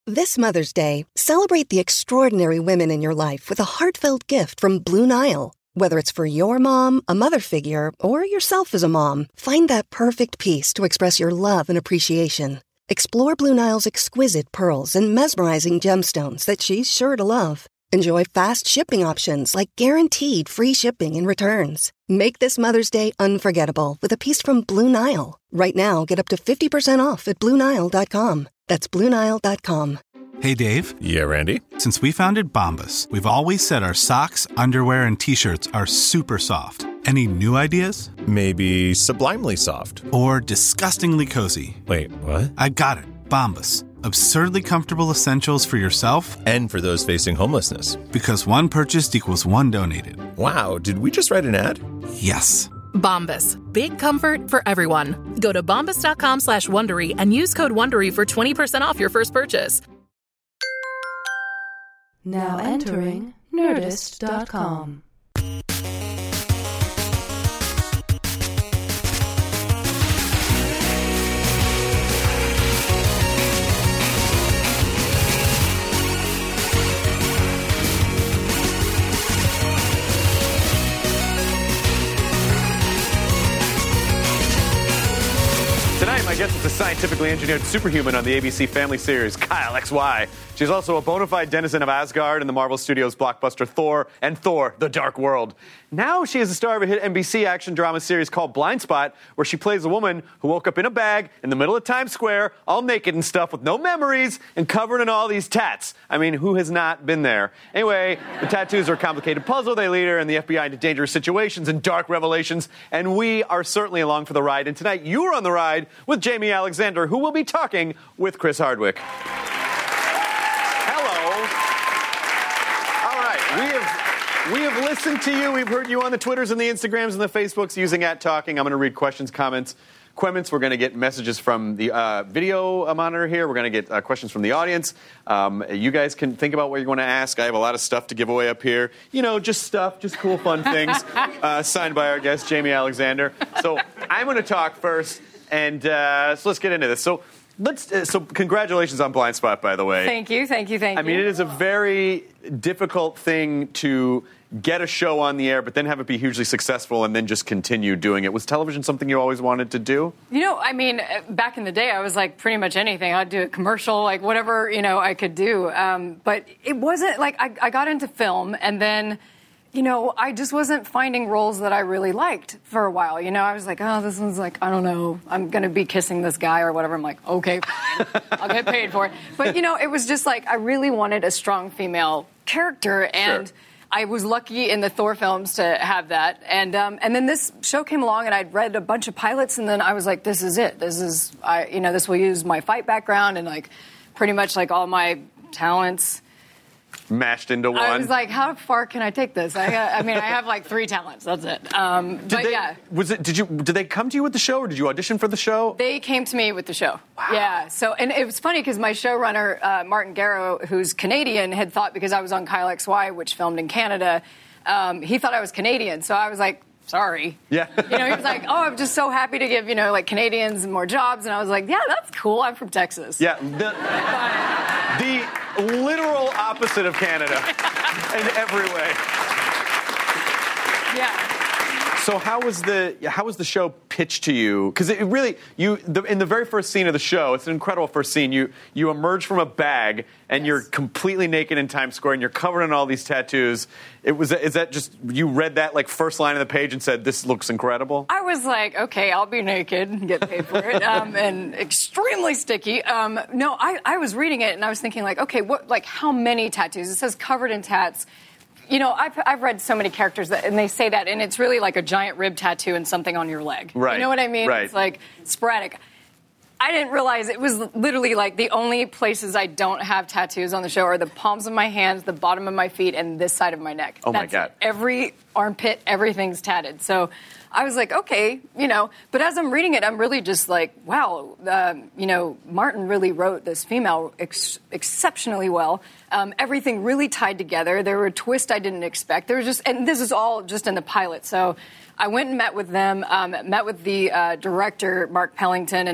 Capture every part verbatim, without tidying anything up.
This Mother's Day, celebrate the extraordinary women in your life with a heartfelt gift from Blue Nile. Whether it's for your mom, a mother figure, or yourself as a mom, find that perfect piece to express your love and appreciation. Explore Blue Nile's exquisite pearls and mesmerizing gemstones that she's sure to love. Enjoy fast shipping options like guaranteed free shipping and returns. Make this Mother's Day unforgettable with a piece from Blue Nile. Right now, get up to fifty percent off at Blue Nile dot com. That's Blue Nile dot com. Hey, Dave. Yeah, Randy? Since we founded Bombas, we've always said our socks, underwear, and T-shirts are super soft. Any new ideas? Maybe sublimely soft. Or disgustingly cozy. Wait, what? I got it. Bombas. Absurdly comfortable essentials for yourself and for those facing homelessness. Because one purchased equals one donated. Wow, did we just write an ad? Yes. Bombas. Big comfort for everyone. Go to bombas dot com slash Wondery and use code Wondery for twenty percent off your first purchase. Now entering Nerdist dot com. Tonight, my guest is a scientifically engineered superhuman on the A B C Family series, Kyle X Y. She's also a bona fide denizen of Asgard in the Marvel Studios blockbuster Thor and Thor, The Dark World. Now she is a star of a hit N B C action drama series called Blind Spot, where she plays a woman who woke up in a bag in the middle of Times Square, all naked and stuff with no memories and covered in all these tats. I mean, who has not been there? Anyway, the tattoos are a complicated puzzle. They lead her and the F B I into dangerous situations and dark revelations, and we are certainly along for the ride. And tonight, you're on the ride with Jamie Alexander, who will be talking with Chris Hardwick. Hello. All right, we have we have listened to you. We've heard you on the Twitters and the Instagrams and the Facebooks using at Talking. I'm going to read questions, comments, comments. We're going to get messages from the uh, video monitor here. We're going to get uh, questions from the audience. Um, you guys can think about what you want to ask. I have a lot of stuff to give away up here. You know, just stuff, just cool, fun things. Uh, signed by our guest, Jamie Alexander. So I'm going to talk first. And uh, so let's get into this. So let's. Uh, so congratulations on Blind Spot, by the way. Thank you, thank you, thank you. I mean, it is a very difficult thing to get a show on the air, but then have it be hugely successful and then just continue doing it. Was television something you always wanted to do? You know, I mean, back in the day, I was like pretty much anything. I'd do a commercial, like whatever, you know, I could do. Um, but it wasn't like I, I got into film and then... You know, I just wasn't finding roles that I really liked for a while. You know, I was like, oh, this one's like, I don't know, I'm going to be kissing this guy or whatever. I'm like, okay, fine. I'll get paid for it. But, you know, it was just like I really wanted a strong female character. And sure. I was lucky in the Thor films to have that. And um, and then this show came along and I'd read a bunch of pilots. And then I was like, this is it. This is, I, you know, this will use my fight background and like pretty much like all my talents. Mashed into one. I was like, how far can I take this? I, I mean, I have like three talents. That's it. Um, did but they, yeah. Was it? Did you? Did they come to you with the show, or did you audition for the show? They came to me with the show. Wow. Yeah. So, and it was funny because my showrunner uh, Martin Garrow, who's Canadian, had thought because I was on Kyle X Y, which filmed in Canada, um, he thought I was Canadian. So I was like, sorry. Yeah. You know, he was like, oh, I'm just so happy to give, you know, like Canadians more jobs. And I was like, yeah, that's cool. I'm from Texas. Yeah. The, the literal opposite of Canada in every way. Yeah. So how was the how was the show pitched to you? Because it really you the, in the very first scene of the show, it's an incredible first scene. You you emerge from a bag and yes. You're completely naked in Times Square and you're covered in all these tattoos. It was is that just you read that like first line of the page and said this looks incredible? I was like, okay, I'll be naked and get paid for it, um, and extremely sticky. Um, no, I I was reading it and I was thinking like, okay, what like how many tattoos? It says covered in tats. You know, I've, I've read so many characters, that, and they say that, and it's really like a giant rib tattoo and something on your leg. Right. You know what I mean? Right. It's like sporadic. I didn't realize it was literally like the only places I don't have tattoos on the show are the palms of my hands, the bottom of my feet, and this side of my neck. Oh, That's my God. It. Every armpit, everything's tatted. So I was like, okay, you know. But as I'm reading it, I'm really just like, wow, um, you know, Martin really wrote this female ex- exceptionally well. Um, everything really tied together. There were a twist I didn't expect. There was just, and this is all just in the pilot. So I went and met with them, um, met with the uh, director, Mark Pellington, and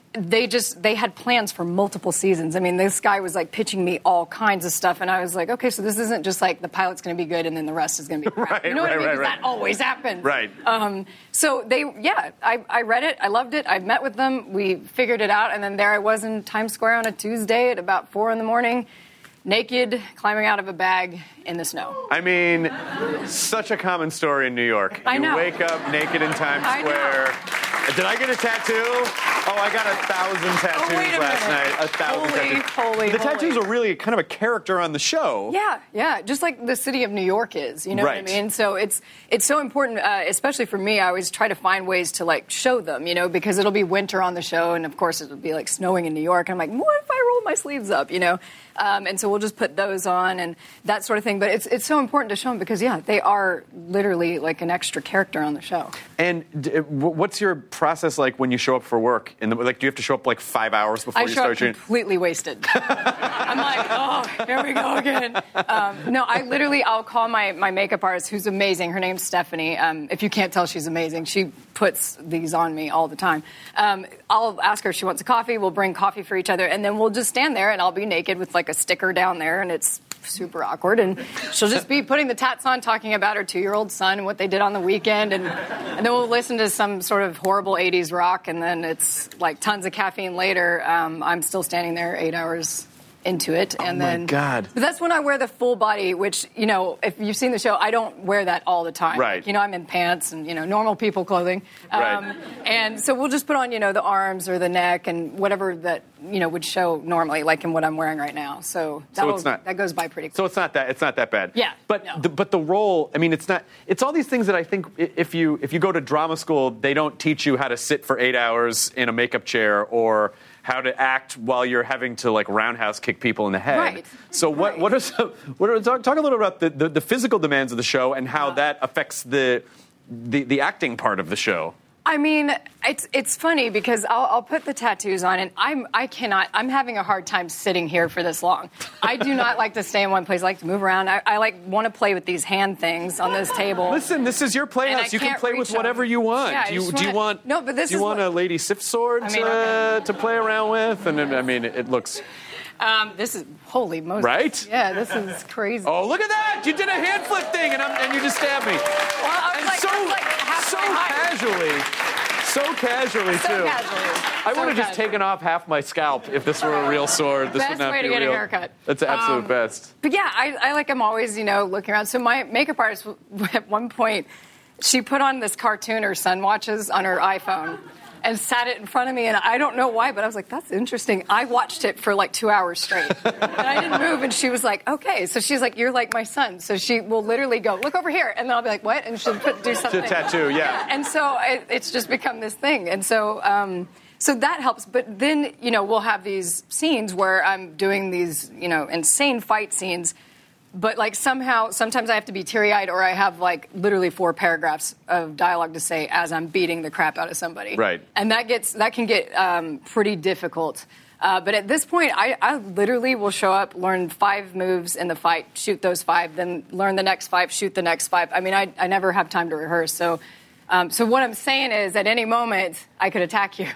they just, they had plans for multiple seasons. I mean, this guy was like pitching me all kinds of stuff, and I was like, okay, so this isn't just like the pilot's going to be good and then the rest is going to be crap. Right, you know right, what I mean? right, 'Cause right. that always happens. Right. Um, so they, yeah, I, I read it, I loved it, I met with them, we figured it out, and then there I was in Times Square on a Tuesday at about four in the morning, naked, climbing out of a bag in the snow. I mean, such a common story in New York. I you know. wake up naked in Times I know. Square. Did I get a tattoo? Oh, I got a thousand tattoos Oh, wait a last minute. night. A thousand Holy, tattoos. holy, the holy. tattoos are really kind of a character on the show. Yeah, yeah, just like the city of New York is, you know Right. what I mean? So it's it's so important, uh, especially for me. I always try to find ways to like show them, you know, because it'll be winter on the show, and of course it'll be like snowing in New York. And I'm like, what if I roll my sleeves up, you know? Um, and so we'll just put those on and that sort of thing. But it's it's so important to show them because yeah, they are literally like an extra character on the show. And d- w- what's your process like when you show up for work? In the, like, do you have to show up like five hours before I you show start up shooting? completely wasted. I'm like, oh, here we go again. Um, no, I literally, I'll call my, my makeup artist, who's amazing. Her name's Stephanie. Um, if you can't tell, she's amazing. She puts these on me all the time. Um, I'll ask her if she wants a coffee. We'll bring coffee for each other, and then we'll just stand there, and I'll be naked with like a sticker down there, and it's super awkward. And she'll just be putting the tats on, talking about her two-year-old son and what they did on the weekend, and, and then we'll listen to some sort of horrible eighties rock, and then it's like tons of caffeine later. Um, I'm still standing there eight hours into it, and Oh, my then God. But that's when I wear the full body, which, you know, if you've seen the show, I don't wear that all the time. Right. Like, you know, I'm in pants and, you know, normal people clothing. Um, Right. And so we'll just put on, you know, the arms or the neck and whatever that, you know, would show normally, like in what I'm wearing right now. So, So that'll- it's not- that goes by pretty quick. So it's not that it's not that bad. Yeah, But no. the, but the role, I mean, it's not. It's all these things that I think i- if you if you go to drama school, they don't teach you how to sit for eight hours in a makeup chair or how to act while you're having to like roundhouse kick people in the head. Right. So what Right. what are some what are talk, talk a little about the, the, the physical demands of the show and how Yeah. that affects the, the the acting part of the show. I mean, it's it's funny because I'll, I'll put the tattoos on, and I'm I cannot. I'm having a hard time sitting here for this long. I do not like to stay in one place. I like to move around. I, I like want to play with these hand things on this table. Listen, this is your And I playhouse. You can can't play with reach whatever them. you want. Yeah, I do you just do you wanna- want No, but this do you is want what- a lady sif sword I mean, to, okay. to play around with? And I mean, it, it looks. Um, this is holy Moses. Right? Yeah, this is crazy. Oh, look at that! You did a hand flip thing, and, I'm, and you just stabbed me. Well, I was And like, so, that's like so halfway high. casually, so casually So too. casually. I So would have just casually. taken off half my scalp if this were a real sword. This Best would not way be to get a real. haircut. That's the absolute Um, best. But yeah, I, I like I'm always, you know, looking around. So my makeup artist, at one point, she put on this cartoon her son watches on her iPhone and sat it in front of me, and I don't know why, but I was like, that's interesting. I watched it for like two hours straight. And I didn't move, and she was like, okay. So she's like, you're like my son. So she will literally go, look over here, and then I'll be like, what? And she'll put, do something. tattoo, yeah. And so it, it's just become this thing. And so... Um, So that helps, but then, you know, we'll have these scenes where I'm doing these, you know, insane fight scenes, but, like, somehow, sometimes I have to be teary-eyed or I have, like, literally four paragraphs of dialogue to say as I'm beating the crap out of somebody. Right. And that gets, that can get um, pretty difficult. Uh, but at this point, I, I literally will show up, learn five moves in the fight, shoot those five, then learn the next five, shoot the next five. I mean, I, I never have time to rehearse, so... Um, so what I'm saying is, at any moment, I could attack you.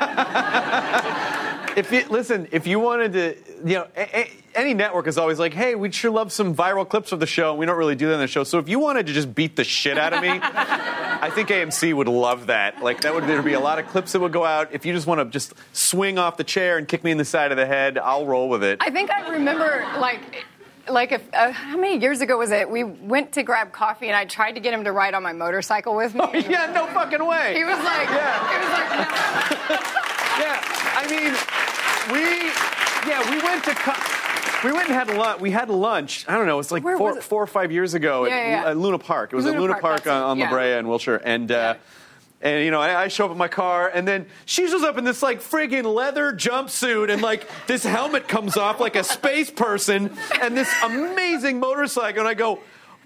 If you, listen, if you wanted to, you know, a, a, any network is always like, hey, we'd sure love some viral clips of the show, and we don't really do that on the show. So if you wanted to just beat the shit out of me, I think A M C would love that. Like, that would there'd be a lot of clips that would go out. If you just want to just swing off the chair and kick me in the side of the head, I'll roll with it. I think I remember, like... Like, if, uh, how many years ago was it? We went to grab coffee, and I tried to get him to ride on my motorcycle with me. Oh, yeah, no fucking way. He was like, Yeah. he was like, no. Yeah, I mean, we, yeah, we went to, co- we went and had lunch. We had lunch. I don't know. It's like Where four, was it? four or five years ago Yeah, at, yeah, yeah. at Luna Park. It was Luna at Luna Park, Park, that's on, it. on Yeah. La Brea in Wilshire, and. Uh, Yeah. And, you know, I, I show up in my car, and then she shows up in this, like, friggin' leather jumpsuit, and, like, this helmet comes off like a space person, and this amazing motorcycle, and I go,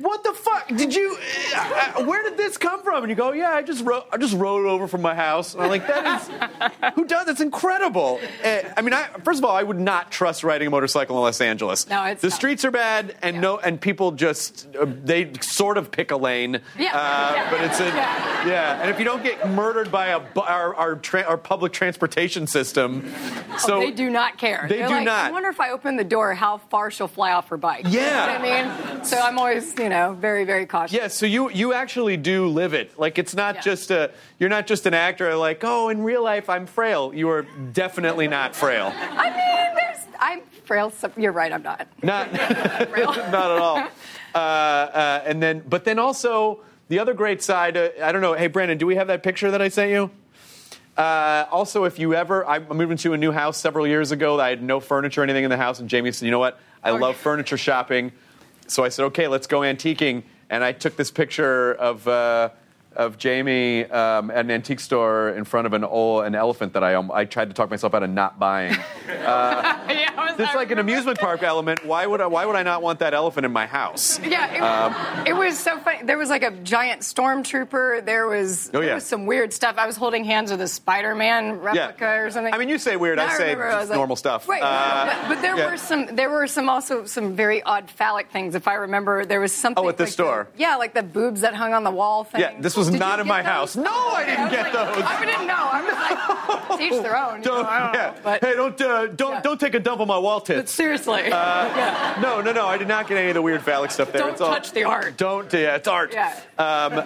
what the fuck? Did you, uh, where did this come from? And you go, yeah, I just rode, I just rode it over from my house. And I'm like, that is, who does? That's incredible. Uh, I mean, I, first of all, I would not trust riding a motorcycle in Los Angeles. No, it's the not. streets are bad, and Yeah. no, and people just, uh, they sort of pick a lane. Yeah. Uh, Yeah. But it's a, Yeah. yeah. And if you don't get murdered by a, bu- our, our, tra- our public transportation system, so. Oh, they do not care. They They're do like, not. I wonder if I open the door, how far she'll fly off her bike. Yeah. You know what I mean? So I'm always, you know, very, very cautious. Yeah, so you you actually do live it. Like, it's not Yeah. just a, you're not just an actor like, oh, in real life I'm frail. You are definitely not frail. I mean, there's, I'm frail. So you're right, I'm not. Not, Frail. not at all. Uh, uh, and then, but then also the other great side. Uh, I don't know. Hey, Brandon, do we have that picture that I sent you? Uh, also, if you ever, I moved into a new house several years ago. I had no furniture or anything in the house, and Jamie said, you know what? I Oh, love yeah. furniture shopping. So I said, okay, let's go antiquing. And I took this picture of uh, of Jamie um, at an antique store in front of an old an elephant that I um, I tried to talk myself out of not buying. Uh, Yeah, I was- It's I like an remember amusement that. park element. Why would I, why would I not want that elephant in my house? Yeah, it, Um, it was so funny. There was like a giant stormtrooper. There was, Oh, there yeah. was some weird stuff. I was holding hands with a Spider-Man replica Yeah. or something. I mean, you say weird, And I say remember, just was normal stuff. Right, Uh, but, but there yeah. were some. There were some also some very odd phallic things. If I remember, there was something. Oh, at the like store. The, yeah, like the boobs that hung on the wall thing. Yeah, this was Did not you in get my those? house. No, I didn't was get like, those. I didn't know. I was like, teach their own. You Don't, know, I don't yeah. know. But, hey, don't uh, don't Yeah. don't take a dump on my wall but tits. seriously, yeah. No, no, no. I did not get any of the weird phallic stuff there. Don't It's all- touch the art. Don't. Yeah, it's art. Yeah. Um,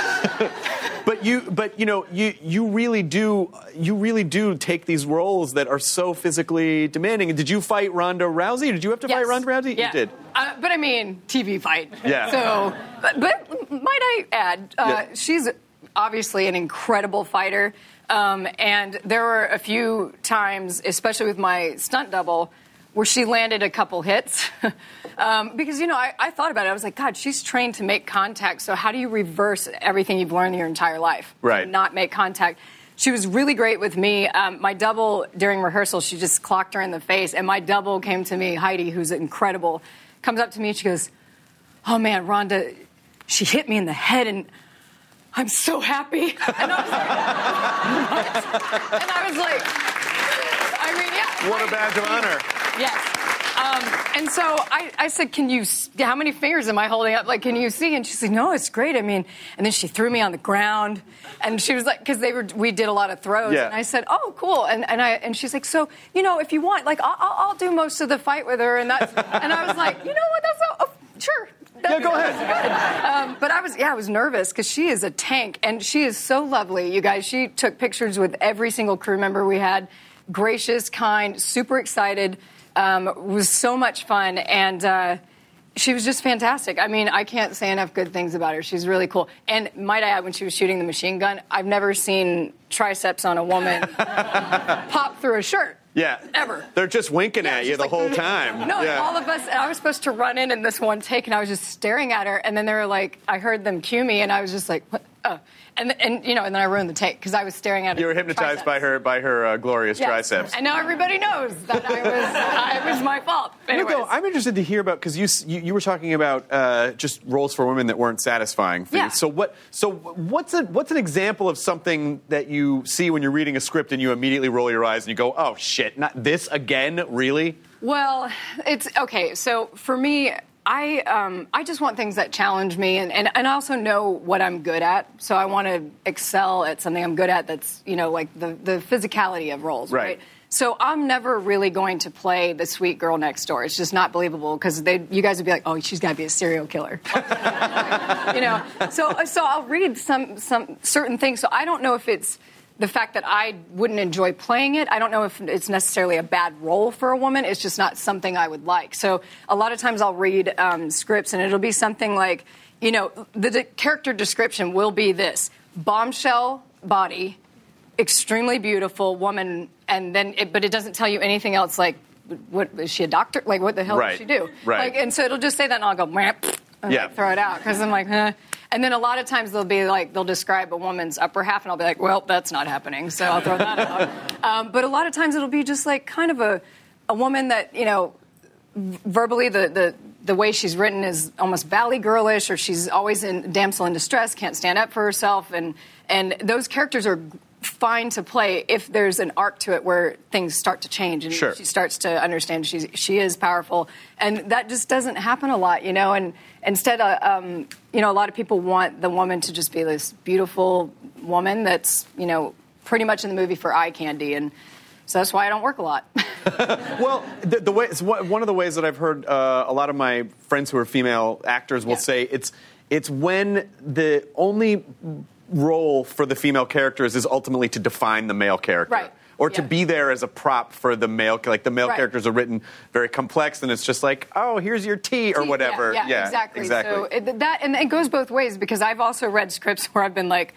but you, but you know, you you really do you really do take these roles that are so physically demanding. Did you fight Ronda Rousey? Did you have to fight Yes. Ronda Rousey? Yeah. You did. Uh, but I mean, T V fight. Yeah. So, but, but might I add, uh, Yeah. she's obviously an incredible fighter. Um, and there were a few times, especially with my stunt double, where she landed a couple hits. um, because, you know, I, I thought about it. I was like, God, she's trained to make contact. So how do you reverse everything you've learned your entire life? Right. To not make contact. She was really great with me. Um, my double, during rehearsal, she just clocked her in the face. And my double came to me, Heidi, who's incredible, comes up to me and she goes, oh, man, Rhonda, she hit me in the head and I'm so happy. And I was like, what? And I was like, I mean, yeah. What a badge of honor. Yes. Um, and so I, I said, can you, s- how many fingers am I holding up? Like, can you see? And she said, no, it's great. I mean, and then she threw me on the ground and she was like, because they were, we did a lot of throws. Yeah. And I said, oh, cool. And, and I, and she's like, so, you know, if you want, like, I'll, I'll I'll do most of the fight with her. And that's, and I was like, you know what? That's, so, oh, sure. Yeah, go ahead. Good. Um, but I was, yeah, I was nervous because she is a tank and she is so lovely, you guys. She took pictures with every single crew member we had. Gracious, kind, super excited. Um, it was so much fun, and uh, she was just fantastic. I mean, I can't say enough good things about her. She's really cool. And might I add, when she was shooting the machine gun, I've never seen triceps on a woman pop through a shirt. Yeah. Ever. They're just winking Yeah, at you she's the like, whole time. No, yeah. all of us, and I was supposed to run in in this one take, and I was just staring at her, and then they were like, I heard them cue me, and I was just like, what? Oh. And, and you know, and then I ruined the take because I was staring at her. You were hypnotized triceps. by her by her uh, glorious Yes. triceps. And now everybody knows that I was, I was my fault. Anyways. Nico, I'm interested to hear about because you, you you were talking about uh, just roles for women that weren't satisfying for Yeah. you. So what? So what's a what's an example of something that you see when you're reading a script and you immediately roll your eyes and you go, oh shit, not this again, really? Well, it's okay. So for me, I um, I just want things that challenge me, and, and, and I also know what I'm good at. So I want to excel at something I'm good at. That's, you know, like the the physicality of roles, Right. right? So I'm never really going to play the sweet girl next door. It's just not believable because they, you guys would be like, oh, she's got to be a serial killer, you know. So so I'll read some some certain things. So I don't know if it's the fact that I wouldn't enjoy playing it. I don't know if it's necessarily a bad role for a woman. It's just not something I would like. So a lot of times I'll read um, scripts and it'll be something like, you know, the, the character description will be this: bombshell body, extremely beautiful woman, and then it, but it doesn't tell you anything else. Like, what is she a doctor? Like, what the hell Right. does she do? Right. Like, and so it'll just say that, and I'll go, Meh, and Yeah. like, throw it out because I'm like, huh. And then a lot of times they'll be like, they'll describe a woman's upper half, and I'll be like, well, that's not happening, so I'll throw that out. Um, but a lot of times it'll be just like kind of a a woman that, you know, verbally the the the way she's written is almost Valley Girlish, or she's always in damsel in distress, can't stand up for herself, and and those characters are fine to play if there's an arc to it where things start to change and sure. she starts to understand she's she is powerful, and that just doesn't happen a lot, you know. And instead, uh, um, you know, a lot of people want the woman to just be this beautiful woman that's, you know, pretty much in the movie for eye candy, and so that's why I don't work a lot. Well, the, the way it's one of the ways that I've heard uh, a lot of my friends who are female actors will yeah. say it's it's when the only role for the female characters is ultimately to define the male character. Right. Or yeah. to be there as a prop for the male, like the male right. characters are written very complex, and it's just like, oh, here's your tea or Tea, whatever. Yeah, yeah, yeah exactly. exactly. So it, that and it goes both ways, because I've also read scripts where I've been like,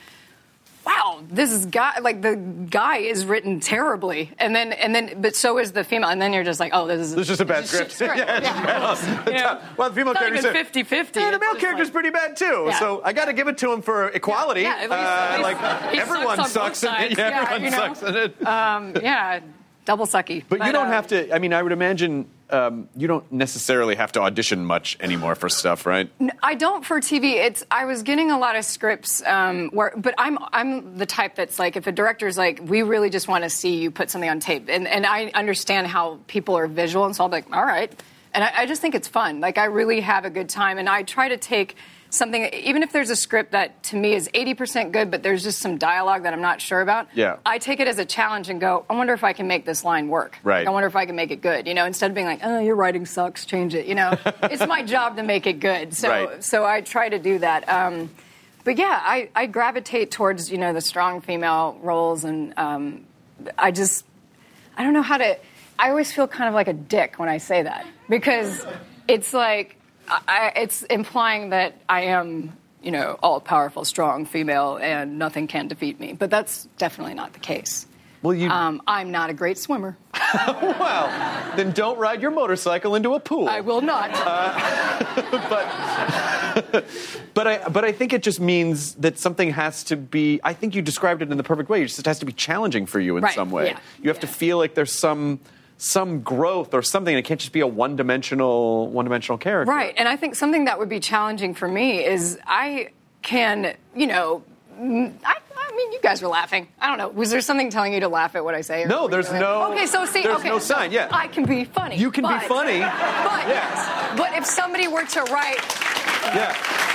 wow, this is guy like the guy is written terribly, and then and then but so is the female, and then you're just like, oh, this is This is just a bad this script. is shit script. yeah, yeah. yeah. Yeah. Well, the female It's not character's even fifty-fifty. Yeah, the It's male just character's like- pretty bad too. Yeah. So I got to give it to him for equality. Yeah, at least- uh, at least like he everyone sucks on both sucks in it. sides. Yeah, Yeah, everyone you know? sucks in it. Um, yeah, double sucky. But, you don't um, have to. I mean, I would imagine um, you don't necessarily have to audition much anymore for stuff, right? I don't for T V. It's I was getting a lot of scripts um, where, but I'm I'm the type that's like, if a director's like, we really just want to see you put something on tape, and and I understand how people are visual, and so I'm like, all right, and I, I just think it's fun. Like, I really have a good time, and I try to take something, even if there's a script that to me is eighty percent good, but there's just some dialogue that I'm not sure about. Yeah. I take it as a challenge and go, I wonder if I can make this line work. Right. Like, I wonder if I can make it good. You know, instead of being like, oh, your writing sucks, change it. You know, it's my job to make it good. So, Right. so I try to do that. Um, but yeah, I, I gravitate towards, you know, the strong female roles, and um, I just, I don't know how to. I always feel kind of like a dick when I say that, because it's like, I, it's implying that I am, you know, all-powerful, strong female, and nothing can defeat me. But that's definitely not the case. Well, you. Um, I'm not a great swimmer. Well, then don't ride your motorcycle into a pool. I will not. but but I but I think it just means that something has to be. I think you described it in the perfect way. It just has to be challenging for you in Right, some way. yeah, You have to yeah. feel like there's some some growth or something. It can't just be a one-dimensional one-dimensional character. Right, and I think something that would be challenging for me is I can, you know, mm, I, I mean, you guys were laughing. I don't know. Was there something telling you to laugh at what I say? or No, were you there's like- no- Okay, so see, there's okay, no so sign, yeah. I can be funny. You can be but- funny. But Yes. but if somebody were to write. Yeah.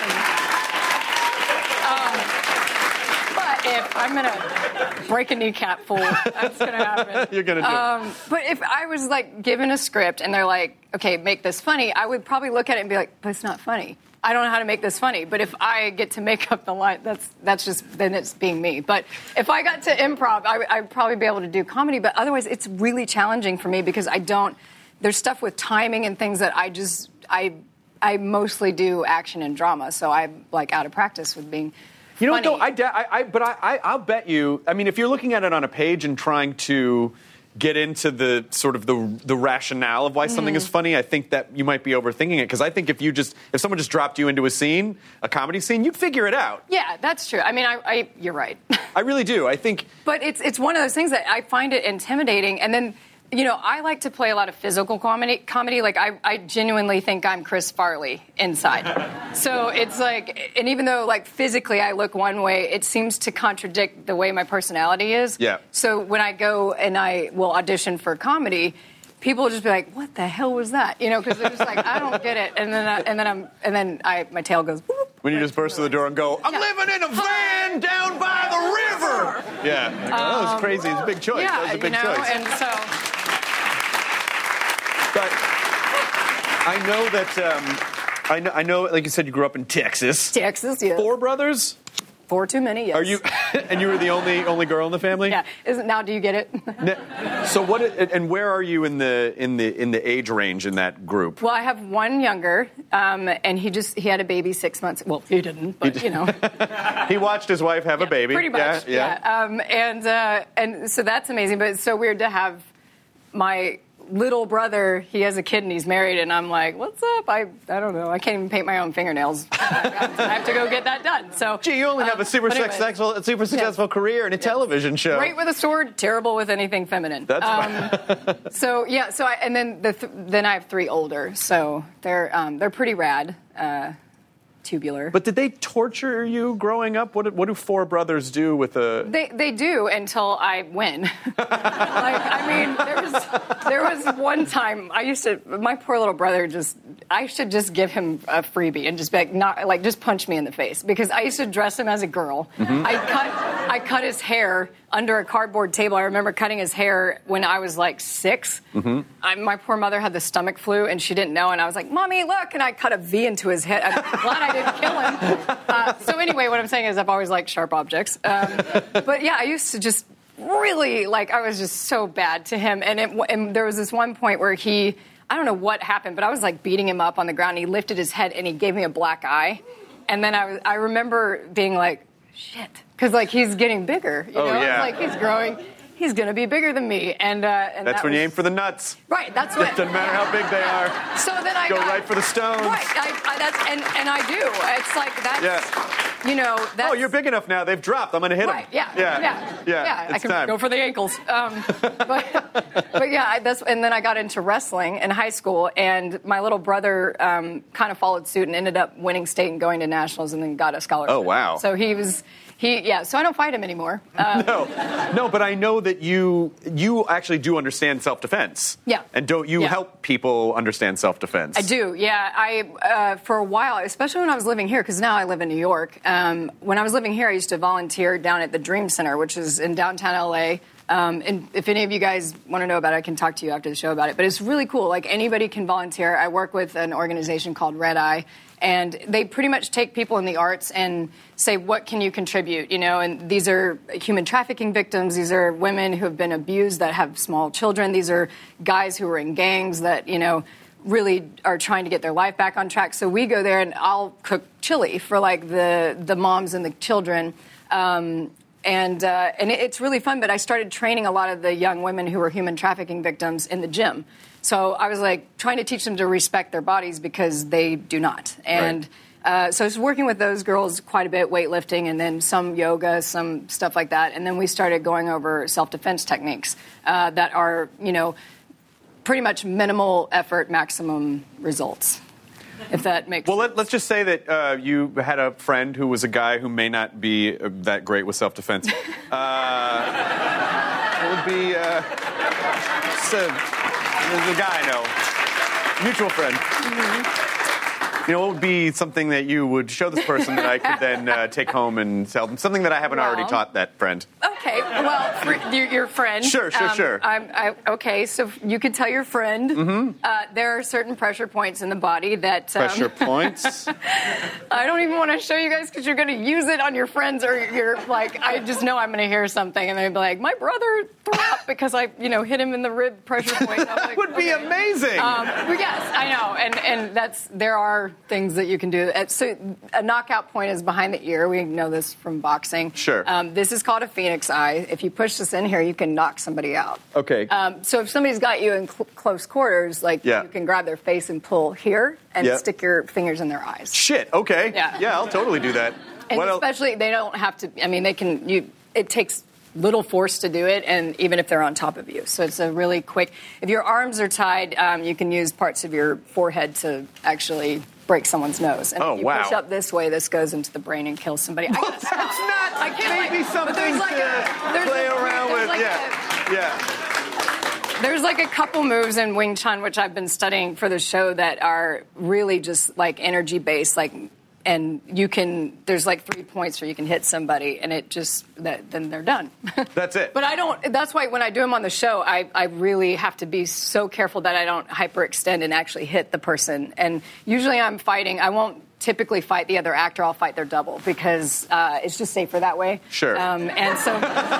But if I'm gonna break a kneecap, fool, that's gonna happen. You're gonna do it. Um, but if I was like given a script and they're like, okay, make this funny, I would probably look at it and be like, but it's not funny. I don't know how to make this funny. But if I get to make up the line, that's that's just then it's being me. But if I got to improv, I, I'd probably be able to do comedy. But otherwise, it's really challenging for me because I don't. There's stuff with timing and things that I just I I mostly do action and drama, so I'm like out of practice with being. You know funny. what, though? I, da- I, I, but I, I, I'll bet you, I mean, if you're looking at it on a page and trying to get into the sort of the, the rationale of why something is funny, I think that you might be overthinking it. Because I think if you just, if someone just dropped you into a scene, a comedy scene, you'd figure it out. Yeah, that's true. I mean, I, I you're right. I really do. I think. But it's it's one of those things that I find it intimidating. And then, you know, I like to play a lot of physical comedy. Comedy, like I, I genuinely think I'm Chris Farley inside. So it's like, and even though like physically I look one way, it seems to contradict the way my personality is. Yeah. So when I go and I will audition for comedy, people will just be like, "What the hell was that?" You know, because they're just like, "I don't get it." And then I, and then I'm and then I my tail goes. Whoop, When you just burst through the door and go, I'm Yeah. living in a van down by the river. Yeah. Like, oh, that was crazy. It's a big choice. Yeah, that was a big you know, choice. and so. But I know that, um, I know, I know, like you said, you grew up in Texas. Texas, yes. Four brothers? Four too many, yes. Are you, and you were the only only girl in the family? Yeah. Isn't now? Do you get it? Ne- So what? And where are you in the in the in the age range in that group? Well, I have one younger, um, and he just he had a baby six months. Well, he didn't, but you know, He watched his wife have a baby. pretty much. Yeah. yeah. Um, and uh, and so that's amazing. But it's so weird to have my little brother, he has a kid and he's married, and I'm like, what's up? I I don't know. I can't even paint my own fingernails. I have to go get that done. So, gee, you only have um, a super anyway. successful, super successful yeah. career in a yeah. television show. Great with a sword, terrible with anything feminine. That's um, right. So yeah, so I, and then the th- then I have three older, so they're um, they're pretty rad. Uh, tubular. But did they torture you growing up? What, what do four brothers do with a... They they do until I win. Like, I mean, there was, there was one time I used to... My poor little brother just... I should just give him a freebie and just be like, not, like just punch me in the face. Because I used to dress him as a girl. Mm-hmm. I cut I cut his hair under a cardboard table. I remember cutting his hair when I was like six. Mm-hmm. I, my poor mother had the stomach flu and she didn't know. And I was like, Mommy, look. And I cut a V into his head. I'm glad I didn't kill him. Uh, so anyway, what I'm saying is I've always liked sharp objects. Um, but yeah, I used to just really, like, I was just so bad to him. And, it, and there was this one point where he, I don't know what happened, but I was like beating him up on the ground. He lifted his head and he gave me a black eye. And then I, was, I remember being like, shit. Because, like, he's getting bigger. You oh, know? yeah. Like, he's growing. He's going to be bigger than me. And, uh, and that's that when was, you aim for the nuts. Right, that's what. It doesn't matter how big they are. So then I go got, right for the stones. Right, I, I, that's, and, and I do. It's like, that's, yeah. you know, that's. Oh, you're big enough now. They've dropped. I'm going to hit right, them. Yeah, yeah, yeah, yeah. yeah. It's I can time. go for the ankles. Um, but, but yeah, I, that's, and then I got into wrestling in high school, and my little brother um, kind of followed suit and ended up winning state and going to nationals, and then got a scholarship. Oh, wow. So he was. He, yeah, so I don't fight him anymore. Um, no, no, but I know that you you actually do understand self-defense. Yeah. And don't you yeah. help people understand self-defense? I do, yeah. I uh, for a while, especially when I was living here, because now I live in New York. Um, when I was living here, I used to volunteer down at the Dream Center, which is in downtown L A. Um, and if any of you guys want to know about it, I can talk to you after the show about it. But it's really cool. Like, anybody can volunteer. I work with an organization called Red Eye. And they pretty much take people in the arts and say, what can you contribute? You know, and these are human trafficking victims. These are women who have been abused that have small children. These are guys who are in gangs that, you know, really are trying to get their life back on track. So we go there and I'll cook chili for, like, the, the moms and the children. Um, and uh, and it's really fun. But I started training a lot of the young women who were human trafficking victims in the gym. So I was, like, trying to teach them to respect their bodies because they do not. And right. uh, so I was working with those girls quite a bit, weightlifting, and then some yoga, some stuff like that. And then we started going over self-defense techniques uh, that are, you know, pretty much minimal effort, maximum results, if that makes well, sense. Well, let, let's just say that uh, you had a friend who was a guy who may not be uh, that great with self-defense. uh, it would be... Uh, so, There's a guy I know, mutual friend. Mm-hmm. You know, what would be something that you would show this person that I could then uh, take home and tell them? Something that I haven't well, already taught that friend. Okay, well, for your, your friend. Sure, sure, um, sure. I'm, I, okay, so you could tell your friend mm-hmm. uh, there are certain pressure points in the body that... Um, pressure points? I don't even want to show you guys because you're going to use it on your friends or you're like, I just know I'm going to hear something and they'll be like, my brother threw up because I, you know, hit him in the rib pressure point. That like, would be okay. amazing. Um, but yes, I know, and and that's there are things that you can do. So a knockout point is behind the ear. We know this from boxing. Sure. Um, this is called a phoenix eye. If you push this in here, you can knock somebody out. Okay. Um, so if somebody's got you in cl- close quarters, like yeah. you can grab their face and pull here and yep. stick your fingers in their eyes. Shit. Okay. Yeah. Yeah, I'll totally do that. And what especially else? They don't have to. I mean, they can. You. It takes little force to do it, and even if they're on top of you. So it's a really quick... If your arms are tied, um, you can use parts of your forehead to actually break someone's nose. And oh, if you wow. push up this way, this goes into the brain and kills somebody. Well, I that's not I can't, maybe like, something like to a, play a, around with. Like yeah, a, yeah. There's like a couple moves in Wing Chun, which I've been studying for the show, that are really just like energy-based, like... And you can, there's like three points where you can hit somebody, and it just, that, then they're done. That's it. But I don't, that's why when I do them on the show, I, I really have to be so careful that I don't hyperextend and actually hit the person. And usually I'm fighting, I won't typically fight the other actor. I'll fight their double because uh, it's just safer that way. Sure. Um, and so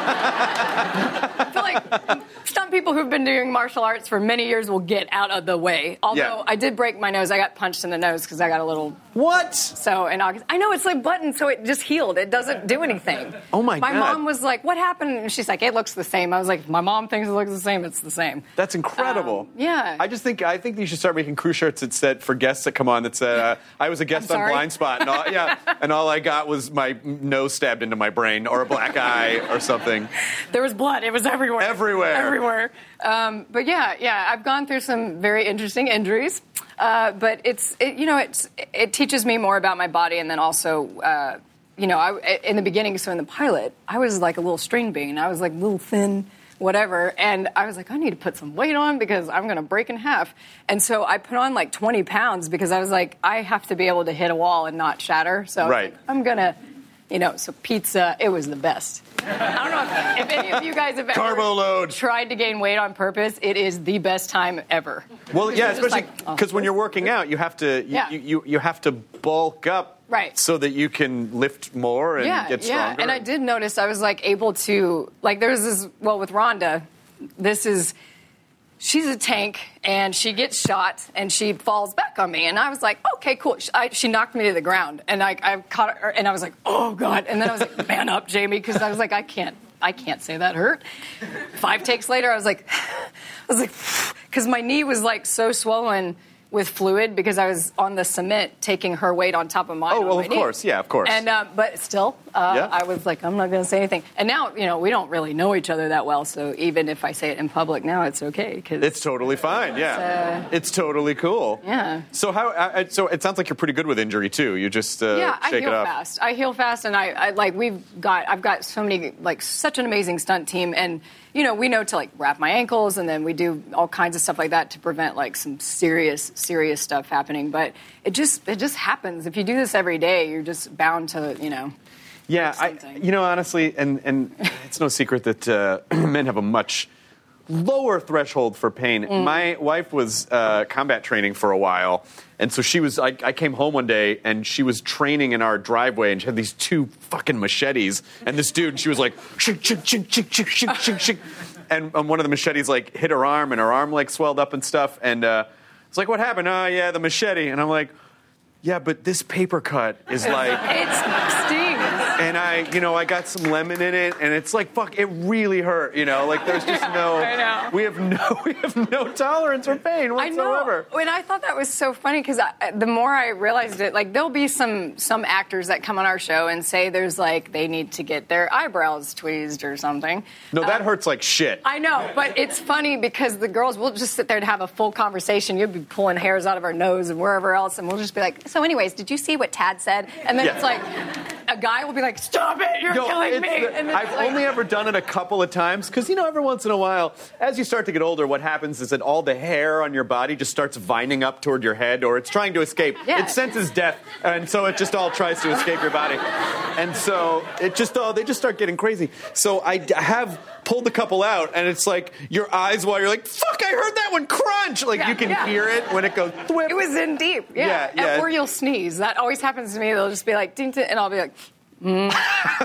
I feel like stunt people who've been doing martial arts for many years will get out of the way. Although Yeah. I did break my nose. I got punched in the nose because I got a little... What? So in August, I know it's like button, so it just healed. It doesn't do anything. Oh my My God. mom was like, "What happened?" And she's like, "It looks the same." I was like, "If my mom thinks it looks the same, it's the same." That's incredible. Um, yeah. I just think I think you should start making crew shirts that said for guests that come on that said uh, I was a guest I'm on sorry. Blind Spot, and all, yeah, and all I got was my nose stabbed into my brain or a black eye or something. There was blood. It was everywhere. Everywhere. Everywhere. Um, but yeah, yeah, I've gone through some very interesting injuries. Uh, but it's, it, you know, it's, it teaches me more about my body, and then also, uh, you know, I, in the beginning, so in the pilot, I was like a little string bean. I was like a little thin, whatever, and I was like, I need to put some weight on because I'm going to break in half. And so I put on like twenty pounds because I was like, I have to be able to hit a wall and not shatter. So I was Right. like, I'm going to, you know, so pizza, it was the best. I don't know if, if any of you guys have ever Carbo load. tried to gain weight on purpose. It is the best time ever. Well, Because yeah, you're just especially like, oh. because when you're working out, you have to you, Yeah. you, you, you have to bulk up Right. so that you can lift more and yeah, get yeah. stronger. And I did notice I was like able to, like, there's this, well, with Rhonda, this is, she's a tank, and she gets shot, and she falls back on me. And I was like, okay, cool. She, I, she knocked me to the ground, and I, I caught her, and I was like, oh, God. And then I was like, man up, Jamie, because I was like, I can't, I can't say that hurt. Five takes later, I was like, I was like, because my knee was, like, so swollen with fluid because I was on the cement taking her weight on top of mine. Oh, on well, my of knee. course. Yeah, of course. And uh, but still, uh, Yeah. I was like, I'm not going to say anything. And now, you know, we don't really know each other that well, so even if I say it in public now, it's okay. Cause It's totally fine. Yeah, it's totally cool. Yeah. So how? Uh, so it sounds like you're pretty good with injury too. You just uh, yeah, I shake heal it off. fast. I heal fast, and I, I like we've got I've got so many like such an amazing stunt team, and you know we know to like wrap my ankles, and then we do all kinds of stuff like that to prevent like some serious serious stuff happening. But it just it just happens. If you do this every day, you're just bound to you know. Yeah, I, something. you know, honestly, and, and it's no secret that uh, men have a much lower threshold for pain. Mm. My wife was uh, combat training for a while, and so she was, I, I came home one day, and she was training in our driveway, and she had these two fucking machetes, and this dude, she was like, shink, shink, shink, shink, shink, shink, shink, shink. And um, one of the machetes, like, hit her arm, and her arm, like, swelled up and stuff, and uh, it's like, what happened? Oh, yeah, the machete. And I'm like, yeah, but this paper cut is like... It stings. And I, you know, I got some lemon in it, and it's like, fuck, it really hurt, you know? Like, there's just no... I know. We have no, we have no tolerance for pain whatsoever. I know. And I thought that was so funny because the more I realized it, like there'll be some some actors that come on our show and say there's like they need to get their eyebrows tweezed or something. No, that Um, hurts like shit. I know, but it's funny because the girls will just sit there and have a full conversation. You'll be pulling hairs out of our nose and wherever else, and we'll just be like, so anyways, did you see what Tad said? And then Yeah. it's like, a guy will be like, stop it, you're Yo, killing it's me. the- And it's I've like- only ever done it a couple of times because, you know, every once in a while, as you start to get older, what happens is that all the hair on your body just starts vining up toward your head, or it's trying to escape. Yeah. It senses death, and so it just all tries to escape your body. And so it just, oh, they just start getting crazy. So I d- have pulled a couple out, and it's like your eyes while you're like, fuck, I heard that one crunch. Like Yeah, you can yeah. hear it when it goes thwip. It was in deep, yeah. Yeah, yeah. Or you'll sneeze. That always happens to me. They'll just be like, ding, ding, and I'll be like, mm.